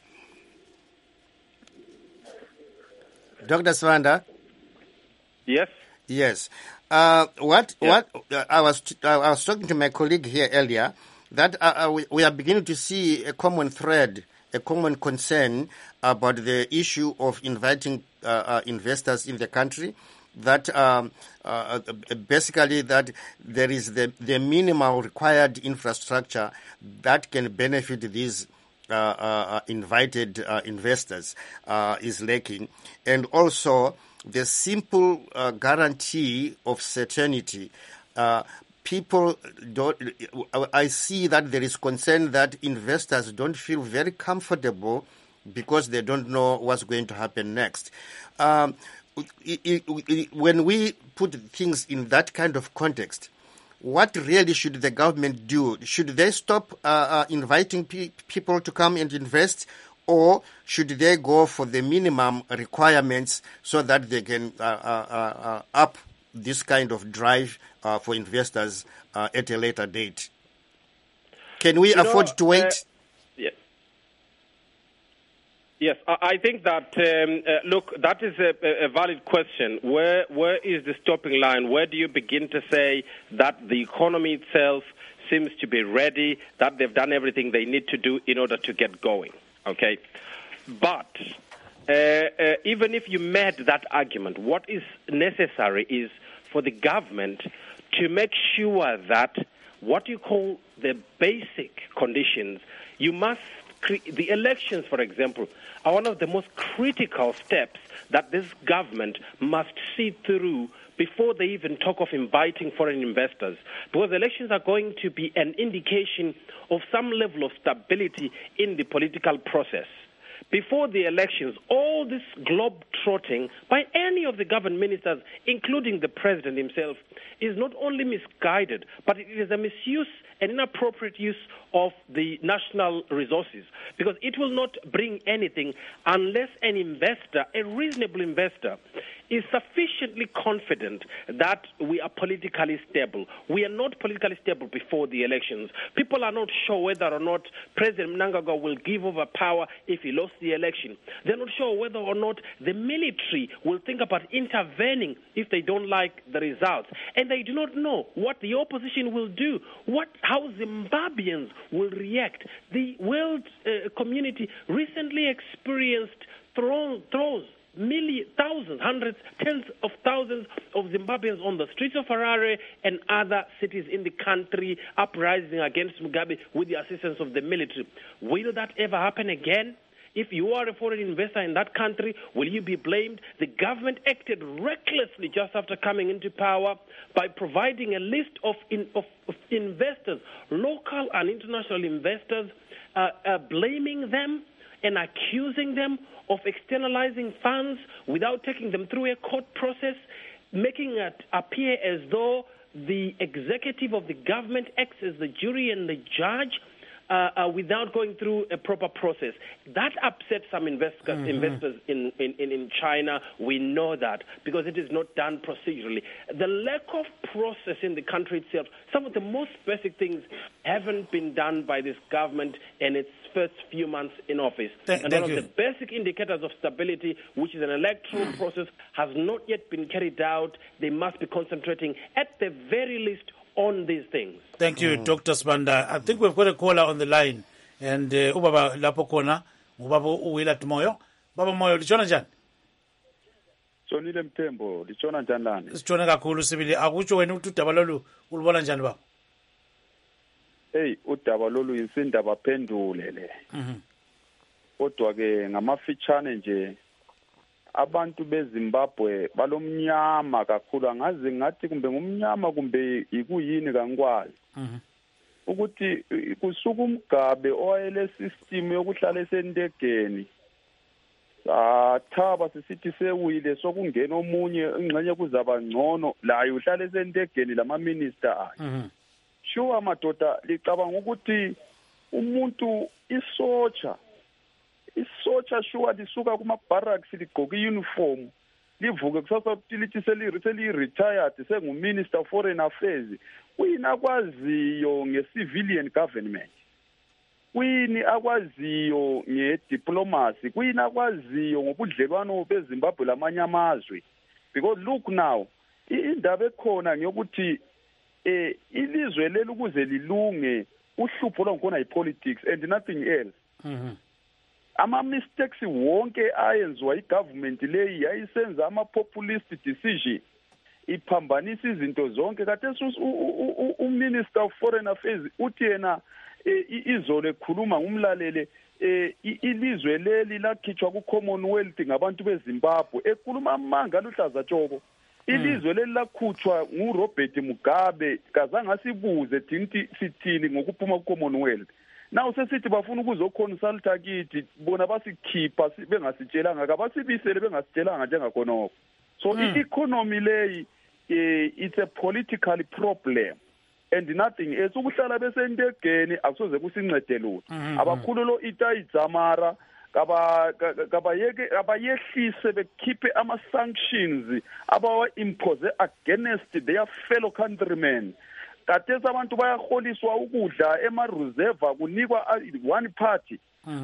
[SPEAKER 2] Doctor Sibanda.
[SPEAKER 4] Yes.
[SPEAKER 2] Yes. Uh, what? Yeah. What? Uh, I was I was talking to my colleague here earlier that uh, we, we are beginning to see a common thread, a common concern about the issue of inviting uh, uh, investors in the country. That um, uh, basically that there is the, the minimal required infrastructure that can benefit these uh, uh, invited uh, investors uh, is lacking, and also the simple uh, guarantee of certainty. Uh, people don't. I see that there is concern that investors don't feel very comfortable because they don't know what's going to happen next. Um, It, it, it, when we put things in that kind of context, what really should the government do? Should they stop uh, uh, inviting pe- people to come and invest, or should they go for the minimum requirements so that they can uh, uh, uh, up this kind of drive uh, for investors uh, at a later date? Can we you afford know, to wait? Uh,
[SPEAKER 4] yeah. Yes, I think that, um, uh, look, that is a, a valid question. Where Where is the stopping line? Where do you begin to say that the economy itself seems to be ready, that they've done everything they need to do in order to get going? Okay? But uh, uh, even if you made that argument, what is necessary is for the government to make sure that what you call the basic conditions, you must cre- the elections, for example, are one of the most critical steps that this government must see through before they even talk of inviting foreign investors, because elections are going to be an indication of some level of stability in the political process. Before the elections, all this globe-trotting by any of the government ministers, including the president himself, is not only misguided, but it is a misuse and inappropriate use of the national resources, because it will not bring anything unless an investor, a reasonable investor, is sufficiently confident that we are politically stable. We are not politically stable before the elections. People are not sure whether or not President Mnangagwa will give over power if he lost the election. They're not sure whether or not the military will think about intervening if they don't like the results. And they do not know what the opposition will do, what how Zimbabweans will react. The world uh, community recently experienced throws, throws millions, thousands, hundreds, tens of thousands of Zimbabweans on the streets of Harare and other cities in the country uprising against Mugabe with the assistance of the military. Will that ever happen again? If you are a foreign investor in that country, will you be blamed? The government acted recklessly just after coming into power by providing a list of, in, of, of investors, local and international investors, uh, uh, blaming them and accusing them of externalizing funds without taking them through a court process, making it appear as though the executive of the government acts as the jury and the judge, Uh, uh, without going through a proper process. That upsets some investors, mm-hmm. investors in, in, in China. We know that because it is not done procedurally. The lack of process in the country itself, some of the most basic things haven't been done by this government in its first few months in office.
[SPEAKER 1] Th-
[SPEAKER 4] and one of the basic indicators of stability, which is an electoral process, has not yet been carried out. They must be concentrating at the very least on these things.
[SPEAKER 1] Thank you, mm. Doctor Sibanda. I think we've got a caller on the line. And uh, ubaba lapho khona, ubaba uwila Moyo. Baba Moyo, lichona njani?
[SPEAKER 8] Sonile Mthembo, lichona njani lana?
[SPEAKER 1] Sichona kakhulu sibili. Akutsho wena ukuthi udaba lolu ulibona njani baba?
[SPEAKER 8] Hey, udaba lolu insindaba phendule le.
[SPEAKER 1] Mhm.
[SPEAKER 8] Kodwa ke ngamafitshane nje abantu beZimbabwe balomnyama kakhulu, angazi ngathi kumbe ngumnyama kumbe ikuyini kangikwazi.
[SPEAKER 1] Mhm.
[SPEAKER 8] Ukuthi kusuka umgabe oyele system yokuhlala esendegeni. Sathaba sisithi sewile sokungena omunye ingxenye kuzaba ngcono la uhlala esendegeni lama minister akhe.
[SPEAKER 1] Mhm.
[SPEAKER 8] Shuwa madoda licabanga ukuthi umuntu isocha isocha shuwa lisuka kuma barracks ligqoka uniform livuke kusasa lithi seli retired sengu minister foreign affairs kuyini akwaziyo nge civilian government, kuyini akwaziyo nge diplomacy, kuyini akwaziyo ngobudlelwano beZimbabwe lamanye amazwe. Because look now indaba ekhona ngiyokuthi eh ilizwe leli ukuze lilunge uhlupho lwakhona ipolitics and nothing else.
[SPEAKER 1] Mhm.
[SPEAKER 8] Ama mistakes wonke ayenziwa igovernment leyi yayisenza ama populist decision iphambanisa izinto zonke. Kade uMinister of Foreign Affairs uthi yena izolo ekhuluma ngumlalele ilizwe leli lakhitshwa ku Commonwealth ngabantu beZimbabwe ekhuluma amanga luhlaza tshoko. Ilizwe leli lakhutshwa nguRobert Mugabe kazange sibuze thinti sithini ngokuphuma ku Commonwealth. Now sesithi bafuna ukuzoconsulta kithi bona basikhipha bengasitshelanga kabasibisele bengasitshelanga njengakhonoko. So mm. i-economy leyi eh, it's a political problem and nothing else. Ukuhlala besendegeni akusoze kusincede lutho.
[SPEAKER 1] Mm-hmm.
[SPEAKER 8] Abakhulu lo Itayi Dzamara kaba kabayeke abayehlise bekhiphe ama sanctions abawa impose against their fellow countrymen. Kade abantu bayaholiswa ukudla ema-reserve kunikwa one party.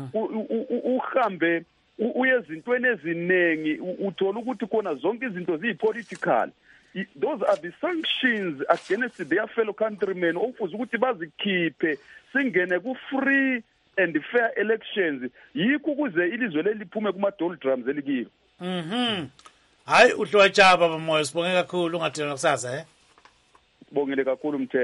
[SPEAKER 8] Uhambe uyezintweni ezinengi uthola ukuthi khona zonke izinto ziyipolitical. Those are the sanctions against their fellow countrymen okufuze ukuthi bazikhiphe singene ku-free and fair elections yikho ukuze ilizwe leli liphume kuma-doldrums elikilo.
[SPEAKER 1] Mhm. Hayi uhlwa tshaba Baba Moyo, sibonge kakhulu ungathina kusasa eh.
[SPEAKER 8] Bongile kakhulu Mthembo.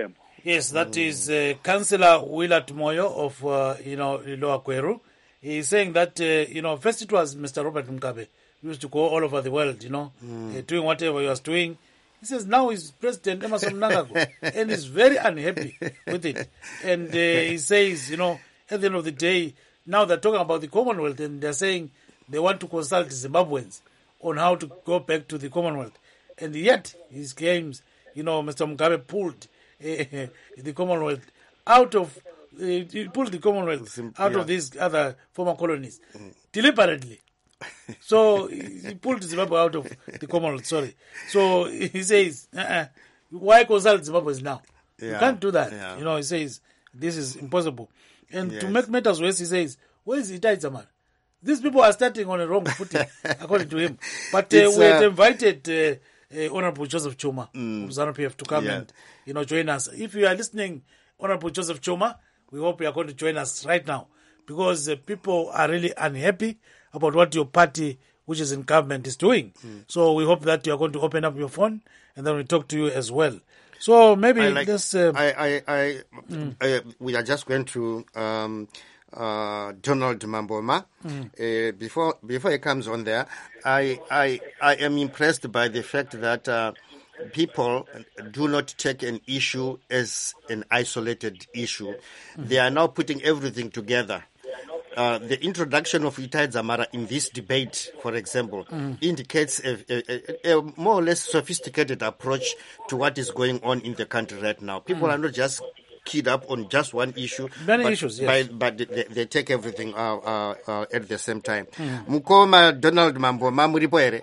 [SPEAKER 1] Yes, that mm. is uh, Councillor Willard Moyo of, uh, you know, Lower Kweru. He's saying that, uh, you know, first it was Mister Robert Mugabe, who used to go all over the world, you know, mm. uh, doing whatever he was doing. He says now he's President Emmerson Mnangagwa, and he's very unhappy with it. And uh, he says, you know, at the end of the day, now they're talking about the Commonwealth, and they're saying they want to consult Zimbabweans on how to go back to the Commonwealth. And yet, his claims, you know, Mister Mugabe pulled uh, the Commonwealth out of, uh, he pulled the Commonwealth out yeah. of these other former colonies, mm. deliberately. So he pulled Zimbabwe out of the Commonwealth, sorry. So he says, uh-uh, why consult Zimbabweans now? Yeah. You can't do that. Yeah. You know, he says, this is impossible. And yes. to make matters worse, he says, where is Itai Dzamara? These people are starting on a wrong footing, according to him. But uh, we had uh, invited uh, uh, Honorable Joseph Choma mm, of ZANU P F to come yeah. and, you know, join us. If you are listening, Honorable Joseph Choma, we hope you are going to join us right now, because uh, people are really unhappy about what your party, which is in government, is doing. Mm. So we hope that you are going to open up your phone and then we talk to you as well. So maybe
[SPEAKER 2] I like,
[SPEAKER 1] this... Uh,
[SPEAKER 2] I, I, I, mm. I, we are just going to um, uh, Donald Mamboma. Mm. Uh, before before he comes on there, I, I, I am impressed by the fact that uh, people do not take an issue as an isolated issue. Mm. They are now putting everything together. Uh, the introduction of Itai Dzamara in this debate, for example, mm. indicates a, a, a, a more or less sophisticated approach to what is going on in the country right now. People mm. are not just keyed up on just one issue,
[SPEAKER 1] Many
[SPEAKER 2] but,
[SPEAKER 1] issues, yes.
[SPEAKER 2] by, but they, they take everything uh, uh, uh, at the same time. Mm. Mukoma Donald Mamboma muripo ere?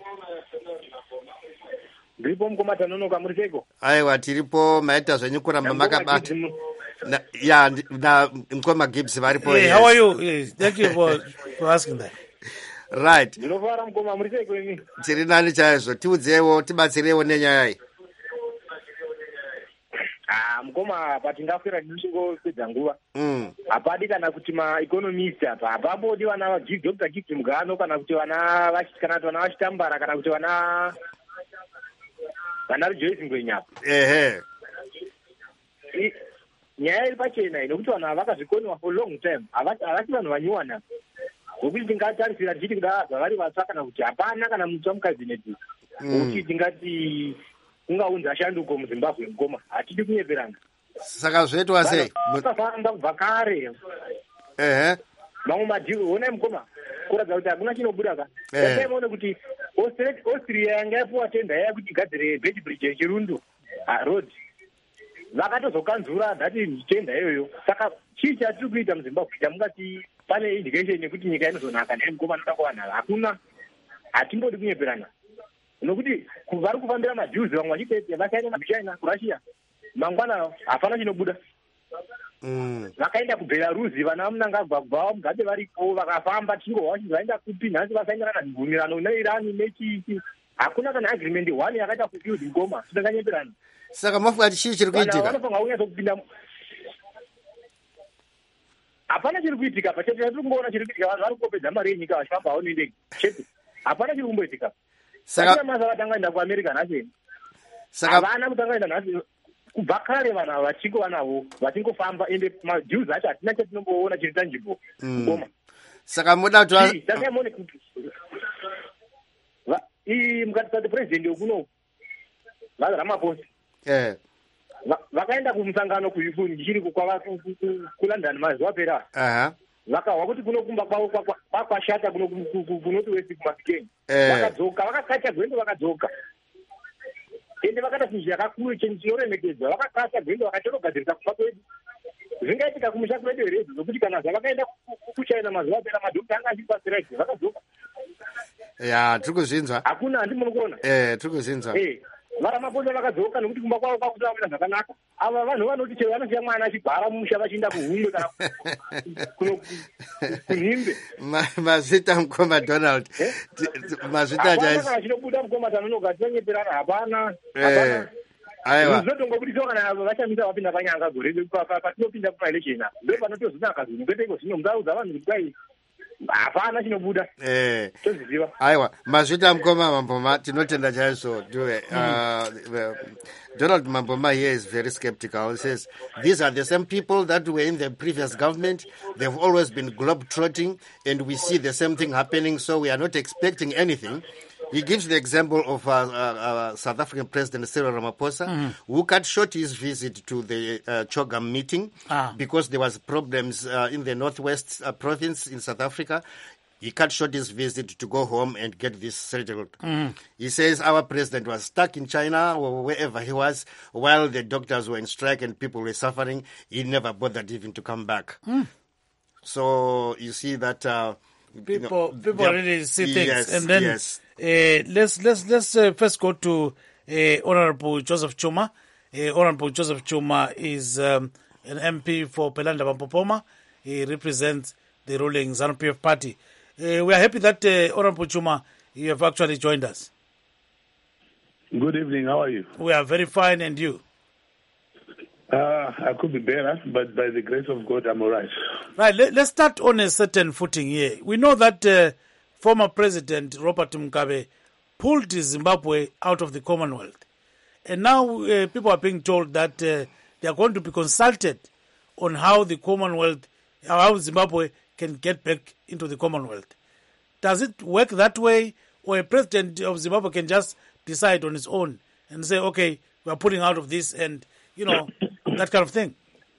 [SPEAKER 5] Ndiripo mukoma tanonoka muriteko.
[SPEAKER 2] Aiwa tiripo maita zvenyukura mamakabata. Na, yeah, na Mkoma Gibbs varipo.
[SPEAKER 1] Hey, yes. How are you? Yes, thank you for, for asking that.
[SPEAKER 2] Right.
[SPEAKER 5] Ndinofara mukoma muriteko imi.
[SPEAKER 2] Tiri nani chaizvo tiudzewo tibatsirewo nenyaya iyi.
[SPEAKER 5] Ah, mukoma patingafira ndichingokwedza nguva.
[SPEAKER 2] Mm.
[SPEAKER 5] Hapadi kana kuti ma-economist apa. Hapambodi vana Doctor Gibbs Mugano kana kuti vana kana kuti vana vachitambara kana kuti vana vana Rejoice Ngwenya.
[SPEAKER 2] Ehe.
[SPEAKER 5] Nyaya iri pachena nokuti vanhu havakazvikoniwa for long time, havasi vanhu vanyuwana, nokuti tingatarisira tichiti kuda zvavari vatsva kana kuti hapana kana mutsva mukabhineti nokuti tingati kungaunza shanduko muZimbabwe mukoma, hatidi kunyeperana.
[SPEAKER 2] Saka zvoitwa sei?
[SPEAKER 5] Vakafamba kubva kare.
[SPEAKER 2] Ehe.
[SPEAKER 5] Mamwe madhiri honai mukoma kuratidza kuti hakuna chinobuda ka. Taimaona kuti Austria yanga yapuwa tenda yaya kuti igadzire Bridge Bridge yechirundu road. Vakatozokanzura dhati tenda iyoyo. Saka chii chatiri kuita muZimbabwe chamungati pane indication yekuti nyika inozonaka naye mukoma anoda kuvanhu hakuna, hatimbodi kunyeperana. Nokuti vari kufambira maJews vamwe vachitete vakaenda kuChina kuRussia mangwana hapana chinobuda.
[SPEAKER 2] Mm.
[SPEAKER 5] Vakaenda kuBelarus vana Mnangagwa kubva Mugabe varipo vakafamba chingo vachi vaenda kupi nhasi vasainirana mibvumirano neIran nechii, hakuna kana agreement one yakaita fulfilled mukoma tisinganyeperana.
[SPEAKER 2] Saka mafunga kuti chii chiri kuitika?
[SPEAKER 5] Vanofanira kunyatsa kupinda. Hapana chiri kuitika pachete tiri kungoona chiri kuitika vanhu vari kupedza mari yenyika vachifambawo nendege chete. Hapana chiri kumboitika. Saka masa vatangaenda kuAmerica nhasi. Saka havana kutangaenda nhasi. Kubva kare vanhu ava vachingova navo vachingofamba ende maJews acho hatina chatinomboona chiri tangible mukoma.
[SPEAKER 2] Saka muda kuti
[SPEAKER 5] takaimone kuti ii mukati president wekuno Ramaphosa.
[SPEAKER 2] Eh.
[SPEAKER 5] Vakaenda kumusangano kuchiri kuLondon mazuva apera.
[SPEAKER 2] Aha.
[SPEAKER 5] Vakawa kuti kunokumba kwavo kwakwashata kunoti wesi kumafikeni. Vakadzoka vakakacha gwendo vakadzoka. Ende vakata chinhu chakakuru chinoremekedzwa vakakacha gwendo vakatogadzirisa kufa kwedu. Zvingaitika kumusha kwedu here zvokuti kana zvavakaenda kuChina mazuva apera madhokita anga achipa strike vakadzoka.
[SPEAKER 2] Ya, tiri kuzvinzwa.
[SPEAKER 5] Hakuna handimono kuona.
[SPEAKER 2] Eh, tiri kuzvinzwa.
[SPEAKER 5] Eh. Varamaphosa vakadzoka nokuti kumba kwavo kwakuti vakuita zvakanaka. Ava vanhu vanoti chero vanosiya mwana achigara mumusha vachienda kuhumwe kana kunhimbe.
[SPEAKER 2] Mazita mukoma Donald. Mazita
[SPEAKER 5] chaizvo. Hapana kana chinobuda mukoma tanonoka tinonyeperana hapana. Hapana.
[SPEAKER 2] Aiwa.
[SPEAKER 5] Zvinotongobudiswa kana vachamisa vapinda panyanga gore patinopinda kumaelection. Ndo panotozvinaka zvinhu kwete iko zvino musaudza vanhu kuti kwai hapana chinobuda
[SPEAKER 2] eh
[SPEAKER 5] toziziva.
[SPEAKER 2] aiwa mazvita mukoma Mamboma tinotenda chaizvo ndiwe uh, Donald Mamboma here is very skeptical. He says these are the same people that were in the previous government. They've always been globe-trotting, and we see the same thing happening, so we are not expecting anything. He gives the example of uh, uh, uh, South African President Cyril Ramaphosa, mm. who cut short his visit to the uh, CHOGM meeting ah. because there was problems uh, in the Northwest uh, province in South Africa. He cut short his visit to go home and get this settled. Mm. He says our president was stuck in China or wherever he was while the doctors were in strike and people were suffering. He never bothered even to come back. Mm. So you see that uh,
[SPEAKER 1] people
[SPEAKER 2] you know,
[SPEAKER 1] people really see things.
[SPEAKER 2] Yes,
[SPEAKER 1] and then
[SPEAKER 2] yes.
[SPEAKER 1] uh, let's let's let's uh, first go to uh, Honorable Joseph Chuma. Uh, Honorable Joseph Chuma is um, an M P for Pelanda Mampopoma. He represents the ruling ZANU-P F party. Uh, we are happy that uh, Honorable Chuma, you have actually joined us.
[SPEAKER 9] Good evening. How are you?
[SPEAKER 1] We are very fine, and you?
[SPEAKER 9] Uh, I could be better, but by the grace of God, I'm all right.
[SPEAKER 1] Right. Let, let's start on a certain footing here. We know that uh, former President Robert Mugabe pulled Zimbabwe out of the Commonwealth. And now uh, people are being told that uh, they are going to be consulted on how the Commonwealth, how Zimbabwe can get back into the Commonwealth. Does it work that way, or a president of Zimbabwe can just decide on his own and say, okay, we are pulling out of this and, you know, that kind of thing?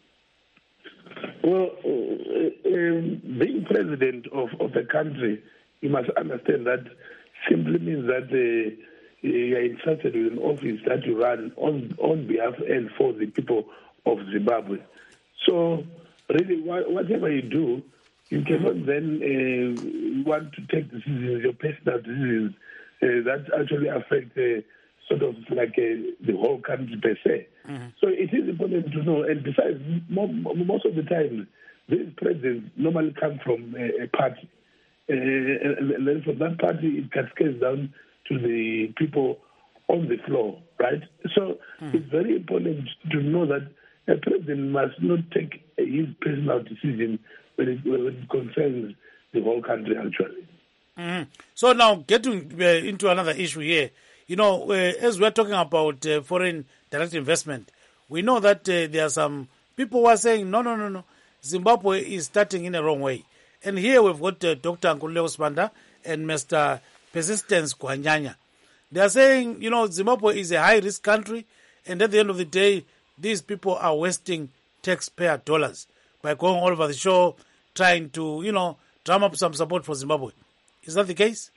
[SPEAKER 9] Well, uh, um, being president of, of a country, you must understand that simply means that uh, you are entrusted with an office that you run on, on behalf and for the people of Zimbabwe. So, really, whatever you do, you cannot then uh, want to take decisions, your personal decisions, uh, that actually affect uh, sort of like uh, the whole country per se. Mm-hmm. So it is important to know, and besides, most of the time, these presidents normally come from a, a party. Uh, and then from that party, it cascades down to the people on the floor, right? So mm-hmm. it's very important to know that a president must not take his personal decision when it, when it concerns the whole country, actually.
[SPEAKER 1] Mm-hmm. So now, getting uh, into another issue here, you know, uh, as we're talking about uh, foreign direct investment, we know that uh, there are some people who are saying, no, no, no, no, Zimbabwe is starting in a wrong way. And here we've got uh, Doctor Nkululeko Sibanda and Mister Persistence Gwanyanya. They are saying, you know, Zimbabwe is a high-risk country, and at the end of the day, these people are wasting taxpayer dollars by going all over the show, trying to, you know, drum up some support for Zimbabwe. Is that the case?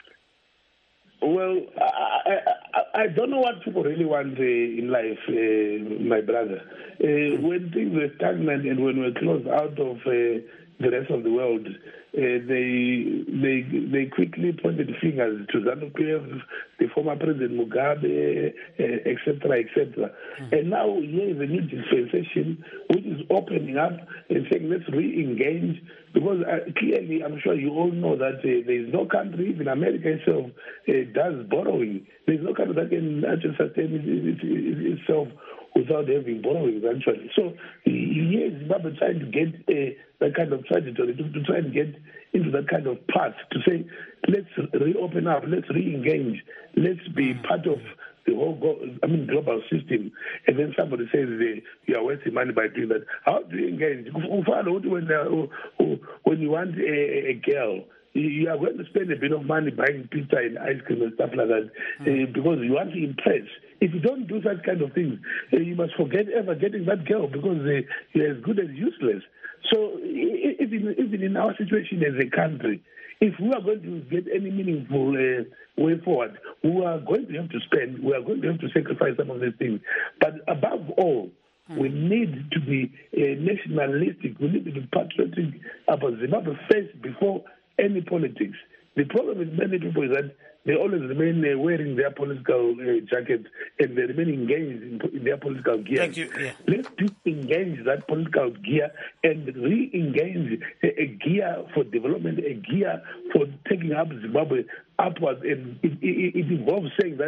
[SPEAKER 9] Well, I, I, I don't know what people really want uh, in life, uh, my brother. Uh, mm. When things were stagnant and when we were closed out of uh, the rest of the world, uh, they they they quickly pointed fingers to ZANU-P F, the former President Mugabe, uh, et cetera, et cetera. Mm. And now here is a new dispensation which is opening up and saying let's re-engage, because uh, clearly I'm sure you all know that uh, there is no country, even America itself, uh, does borrowing. There is no country that can actually sustain it, it, it, itself without having borrowings, actually. So here is Zimbabwe trying to get uh, that kind of trajectory, to, to try and get into that kind of path, to say, let's reopen up, let's re-engage, let's be part of the whole go- I mean, global system. And then somebody says they, you are wasting money by doing that. How do you engage? When, uh, when you want a, a girl, you are going to spend a bit of money buying pizza and ice cream and stuff like that mm. uh, because you want to impress. If you don't do that kind of things, uh, you must forget ever getting that girl because uh, you're as good as useless. So even, even in our situation as a country, if we are going to get any meaningful uh, way forward, we are going to have to spend, we are going to have to sacrifice some of these things. But above all, mm. we need to be uh, nationalistic. We need to be patriotic about Zimbabwe first before any politics. The problem with many people is that they always remain uh, wearing their political uh, jackets and they remain engaged in, in their political gear.
[SPEAKER 1] Thank you. Yeah.
[SPEAKER 9] Let's disengage that political gear and re-engage a, a gear for development, a gear for taking up Zimbabwe upwards. And it, it, it involves saying that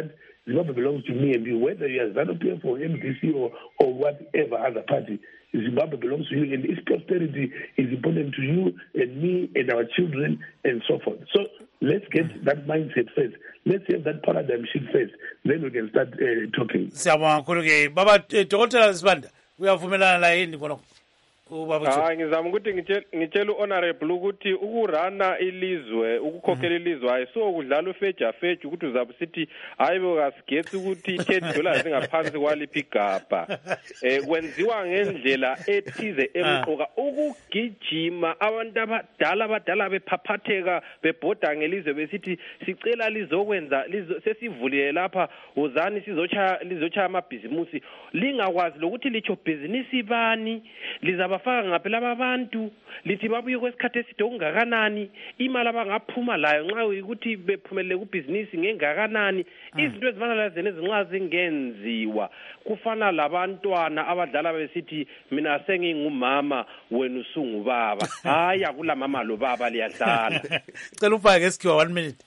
[SPEAKER 9] Zimbabwe belongs to me and you, whether you are ZANU-P F or M D C or, or whatever other party. Zimbabwe belongs to you, and its prosperity is important to you and me and our children and so forth. So let's get that mindset first. Let's have that paradigm shift first. Then we can start uh, talking.
[SPEAKER 1] Siyabonga kakhulu ke baba Dr. Sibanda uyavumelana la yini khona ubaba
[SPEAKER 4] Ah ngizama ukuthi ngitshela uhonorable ukuthi ukurana ilizwe ukukhokhela ilizwe ayiso kudlala ufeja feja ukuthi uzabe sithi hayibo kasigethe ukuthi ten dollars ngaphansi kwaliphi igaba eh kwenziwa ngendlela ethize emqoka ukugijima abantu abadala abadala bephaphatheka bebhoda ngelizwe besithi sicela lizokwenza sesivulile lapha uzani sizocha lizocha amabhizimusi lingakwazi lokuthi licho business ibani lizaba bafaka ngaphela abantu lithi babuye kwesikhathi eside okungakanani imali abangaphuma layo nxa ukuthi bephumelele kubusiness ngengakanani izinto ezifana lezene ezinxa zingenziwa kufana labantwana abadlala besithi mina sengingumama wena usungubaba hayi akula mama lo baba liyadlala
[SPEAKER 1] cela ufake esikhiwa one minute.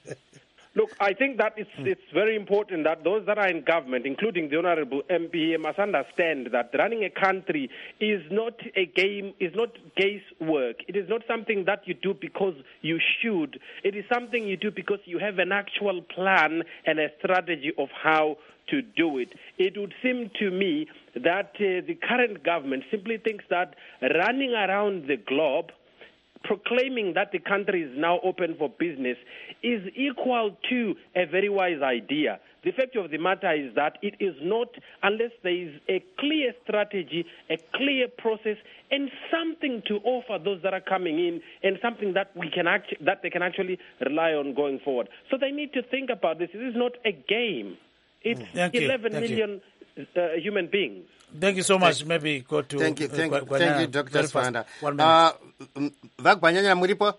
[SPEAKER 4] Look, I think that it's, it's very important that those that are in government, including the Honorable M P, must understand that running a country is not a game, is not guesswork. It is not something that you do because you should. It is something you do because you have an actual plan and a strategy of how to do it. It would seem to me that uh, the current government simply thinks that running around the globe proclaiming that the country is now open for business is equal to a very wise idea. The fact of the matter is that it is not unless there is a clear strategy, a clear process, and something to offer those that are coming in, and something that we can act- that they can actually rely on going forward. So they need to think about this. This is not a game. It's
[SPEAKER 1] Thank you.
[SPEAKER 4] eleven
[SPEAKER 1] Thank
[SPEAKER 4] million uh, human beings.
[SPEAKER 1] Thank you so much. Maybe go to
[SPEAKER 2] Thank you, thank,
[SPEAKER 1] uh,
[SPEAKER 2] you, thank you, Doctor Sibanda.
[SPEAKER 1] One minute.
[SPEAKER 2] Uh, Vagwanyanya muripo?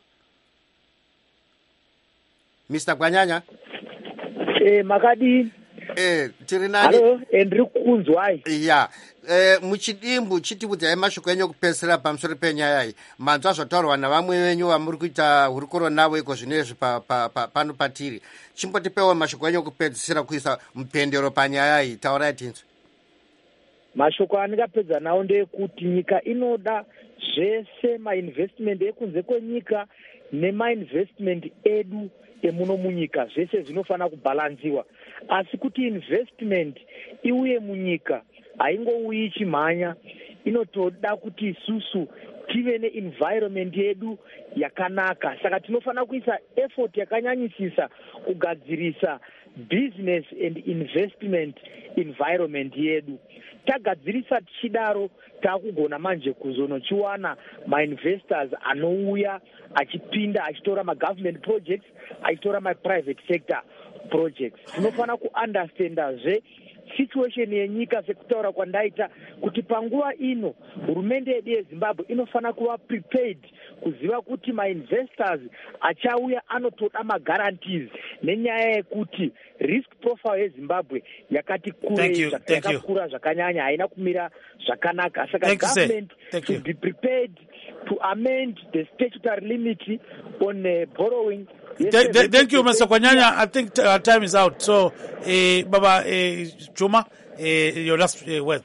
[SPEAKER 2] Mister Gwanyanya?
[SPEAKER 5] Eh makadi.
[SPEAKER 2] Eh tirinani.
[SPEAKER 5] Hello, Henry Kunzwai.
[SPEAKER 2] Yeah. Eh muchidimbu chiti kuti aimashoko enyu kupesera pamusoro penyaya iyi. Manzwa zvotaurwa navamwe venyu vamuri kuita hurukuro navo iko zvinezvi pa, pa, pa, pano patiri. Chimbotipewo mashoko enyu kupedzisira kuisa mupendero panyaya iyi. Taurai tinzwe.
[SPEAKER 5] Mashoko andingapedza nawo ndeyekuti nyika inoda zvese mainvestment ekunze kwenyika nemainvestment edu emuno munyika zvese zvinofana kubhalanziwa, asi kuti investment iuye munyika haingouyi chimhanya, inotoda kuti isusu tive neenvironment yedu yakanaka. Saka tinofana kuisa effort yakanyanyisisa kugadzirisa business and investment environment yedu. Tagadzirisa tichidaro takugona manje kuzonochiwana mainvestors anouya achipinda achitora magovernment projects achitora maprivate sector projects. Tinofana kuunderstandazve situation yenyika sekutaura kwandaita kuti panguva ino hurumende yedu yeZimbabwe inofana kuva prepared kuziva kuti mainvestors achauya anotoda magarantees nenyaya yekuti risk profile yeZimbabwe yakati kurei yakakura zvakanyanya haina kumira zvakanaka. Saka government to be prepared to amend the statutory limit on uh, borrowing.
[SPEAKER 1] Yes, th- th- thank you, Mister Kwanyanya. I think t- our time is out. So, uh, Baba uh, Chuma, uh, your last uh, word.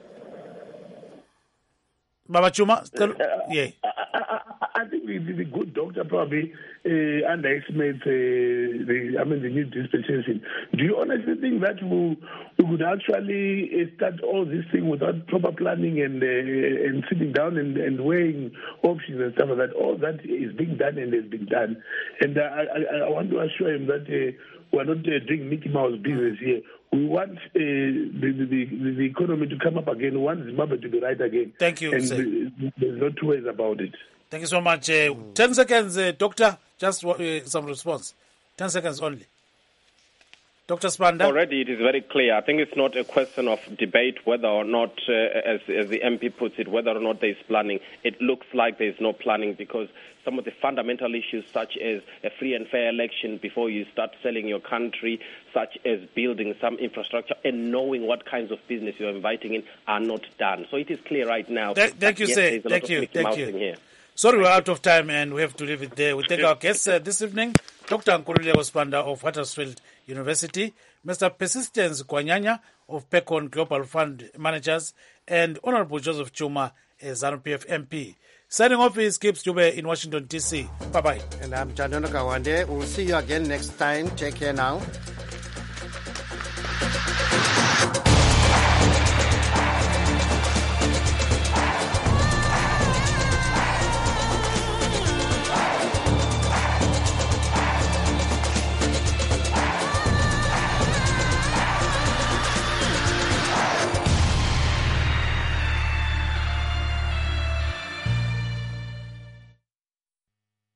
[SPEAKER 1] Baba Chuma, tell, yeah.
[SPEAKER 9] I, I, I think the, the good doctor probably uh, underestimates uh, the, I mean, the new dispensation. Do you honestly think that we, we could actually uh, start all this thing without proper planning and uh, and sitting down and, and weighing options and stuff like that? All that is being done and has been done. And uh, I, I want to assure him that uh, we're not uh, doing Mickey Mouse business here. We want uh, the, the, the, the economy to come up again. We want Zimbabwe to be right again.
[SPEAKER 1] Thank you,
[SPEAKER 9] and
[SPEAKER 1] sir.
[SPEAKER 9] There's no two ways about it.
[SPEAKER 1] Thank you so much. Uh, ten seconds, uh, Doctor. Just uh, some response. Ten seconds only. Doctor Sibanda?
[SPEAKER 4] Already it is very clear. I think it's not a question of debate whether or not, uh, as, as the M P puts it, whether or not there is planning. It looks like there is no planning because some of the fundamental issues such as a free and fair election before you start selling your country, such as building some infrastructure and knowing what kinds of business you're inviting in are not done. So it is clear right now.
[SPEAKER 1] Th- thank you,
[SPEAKER 4] yes,
[SPEAKER 1] sir. Thank you. Thank you.
[SPEAKER 4] Here.
[SPEAKER 1] Sorry, we're out of time and we have to leave it there. We thank our guests uh, this evening, Doctor Nkululeko Sibanda of Huddersfield University, Mister Persistence Kwanyanya of Pecon Global Fund Managers, and Honorable Joseph Chuma, a ZANU-P F M P. Signing off is Gibbs Dube in Washington, D C. Bye-bye.
[SPEAKER 2] And I'm Chandono Kawande. We'll see you again next time. Take care now.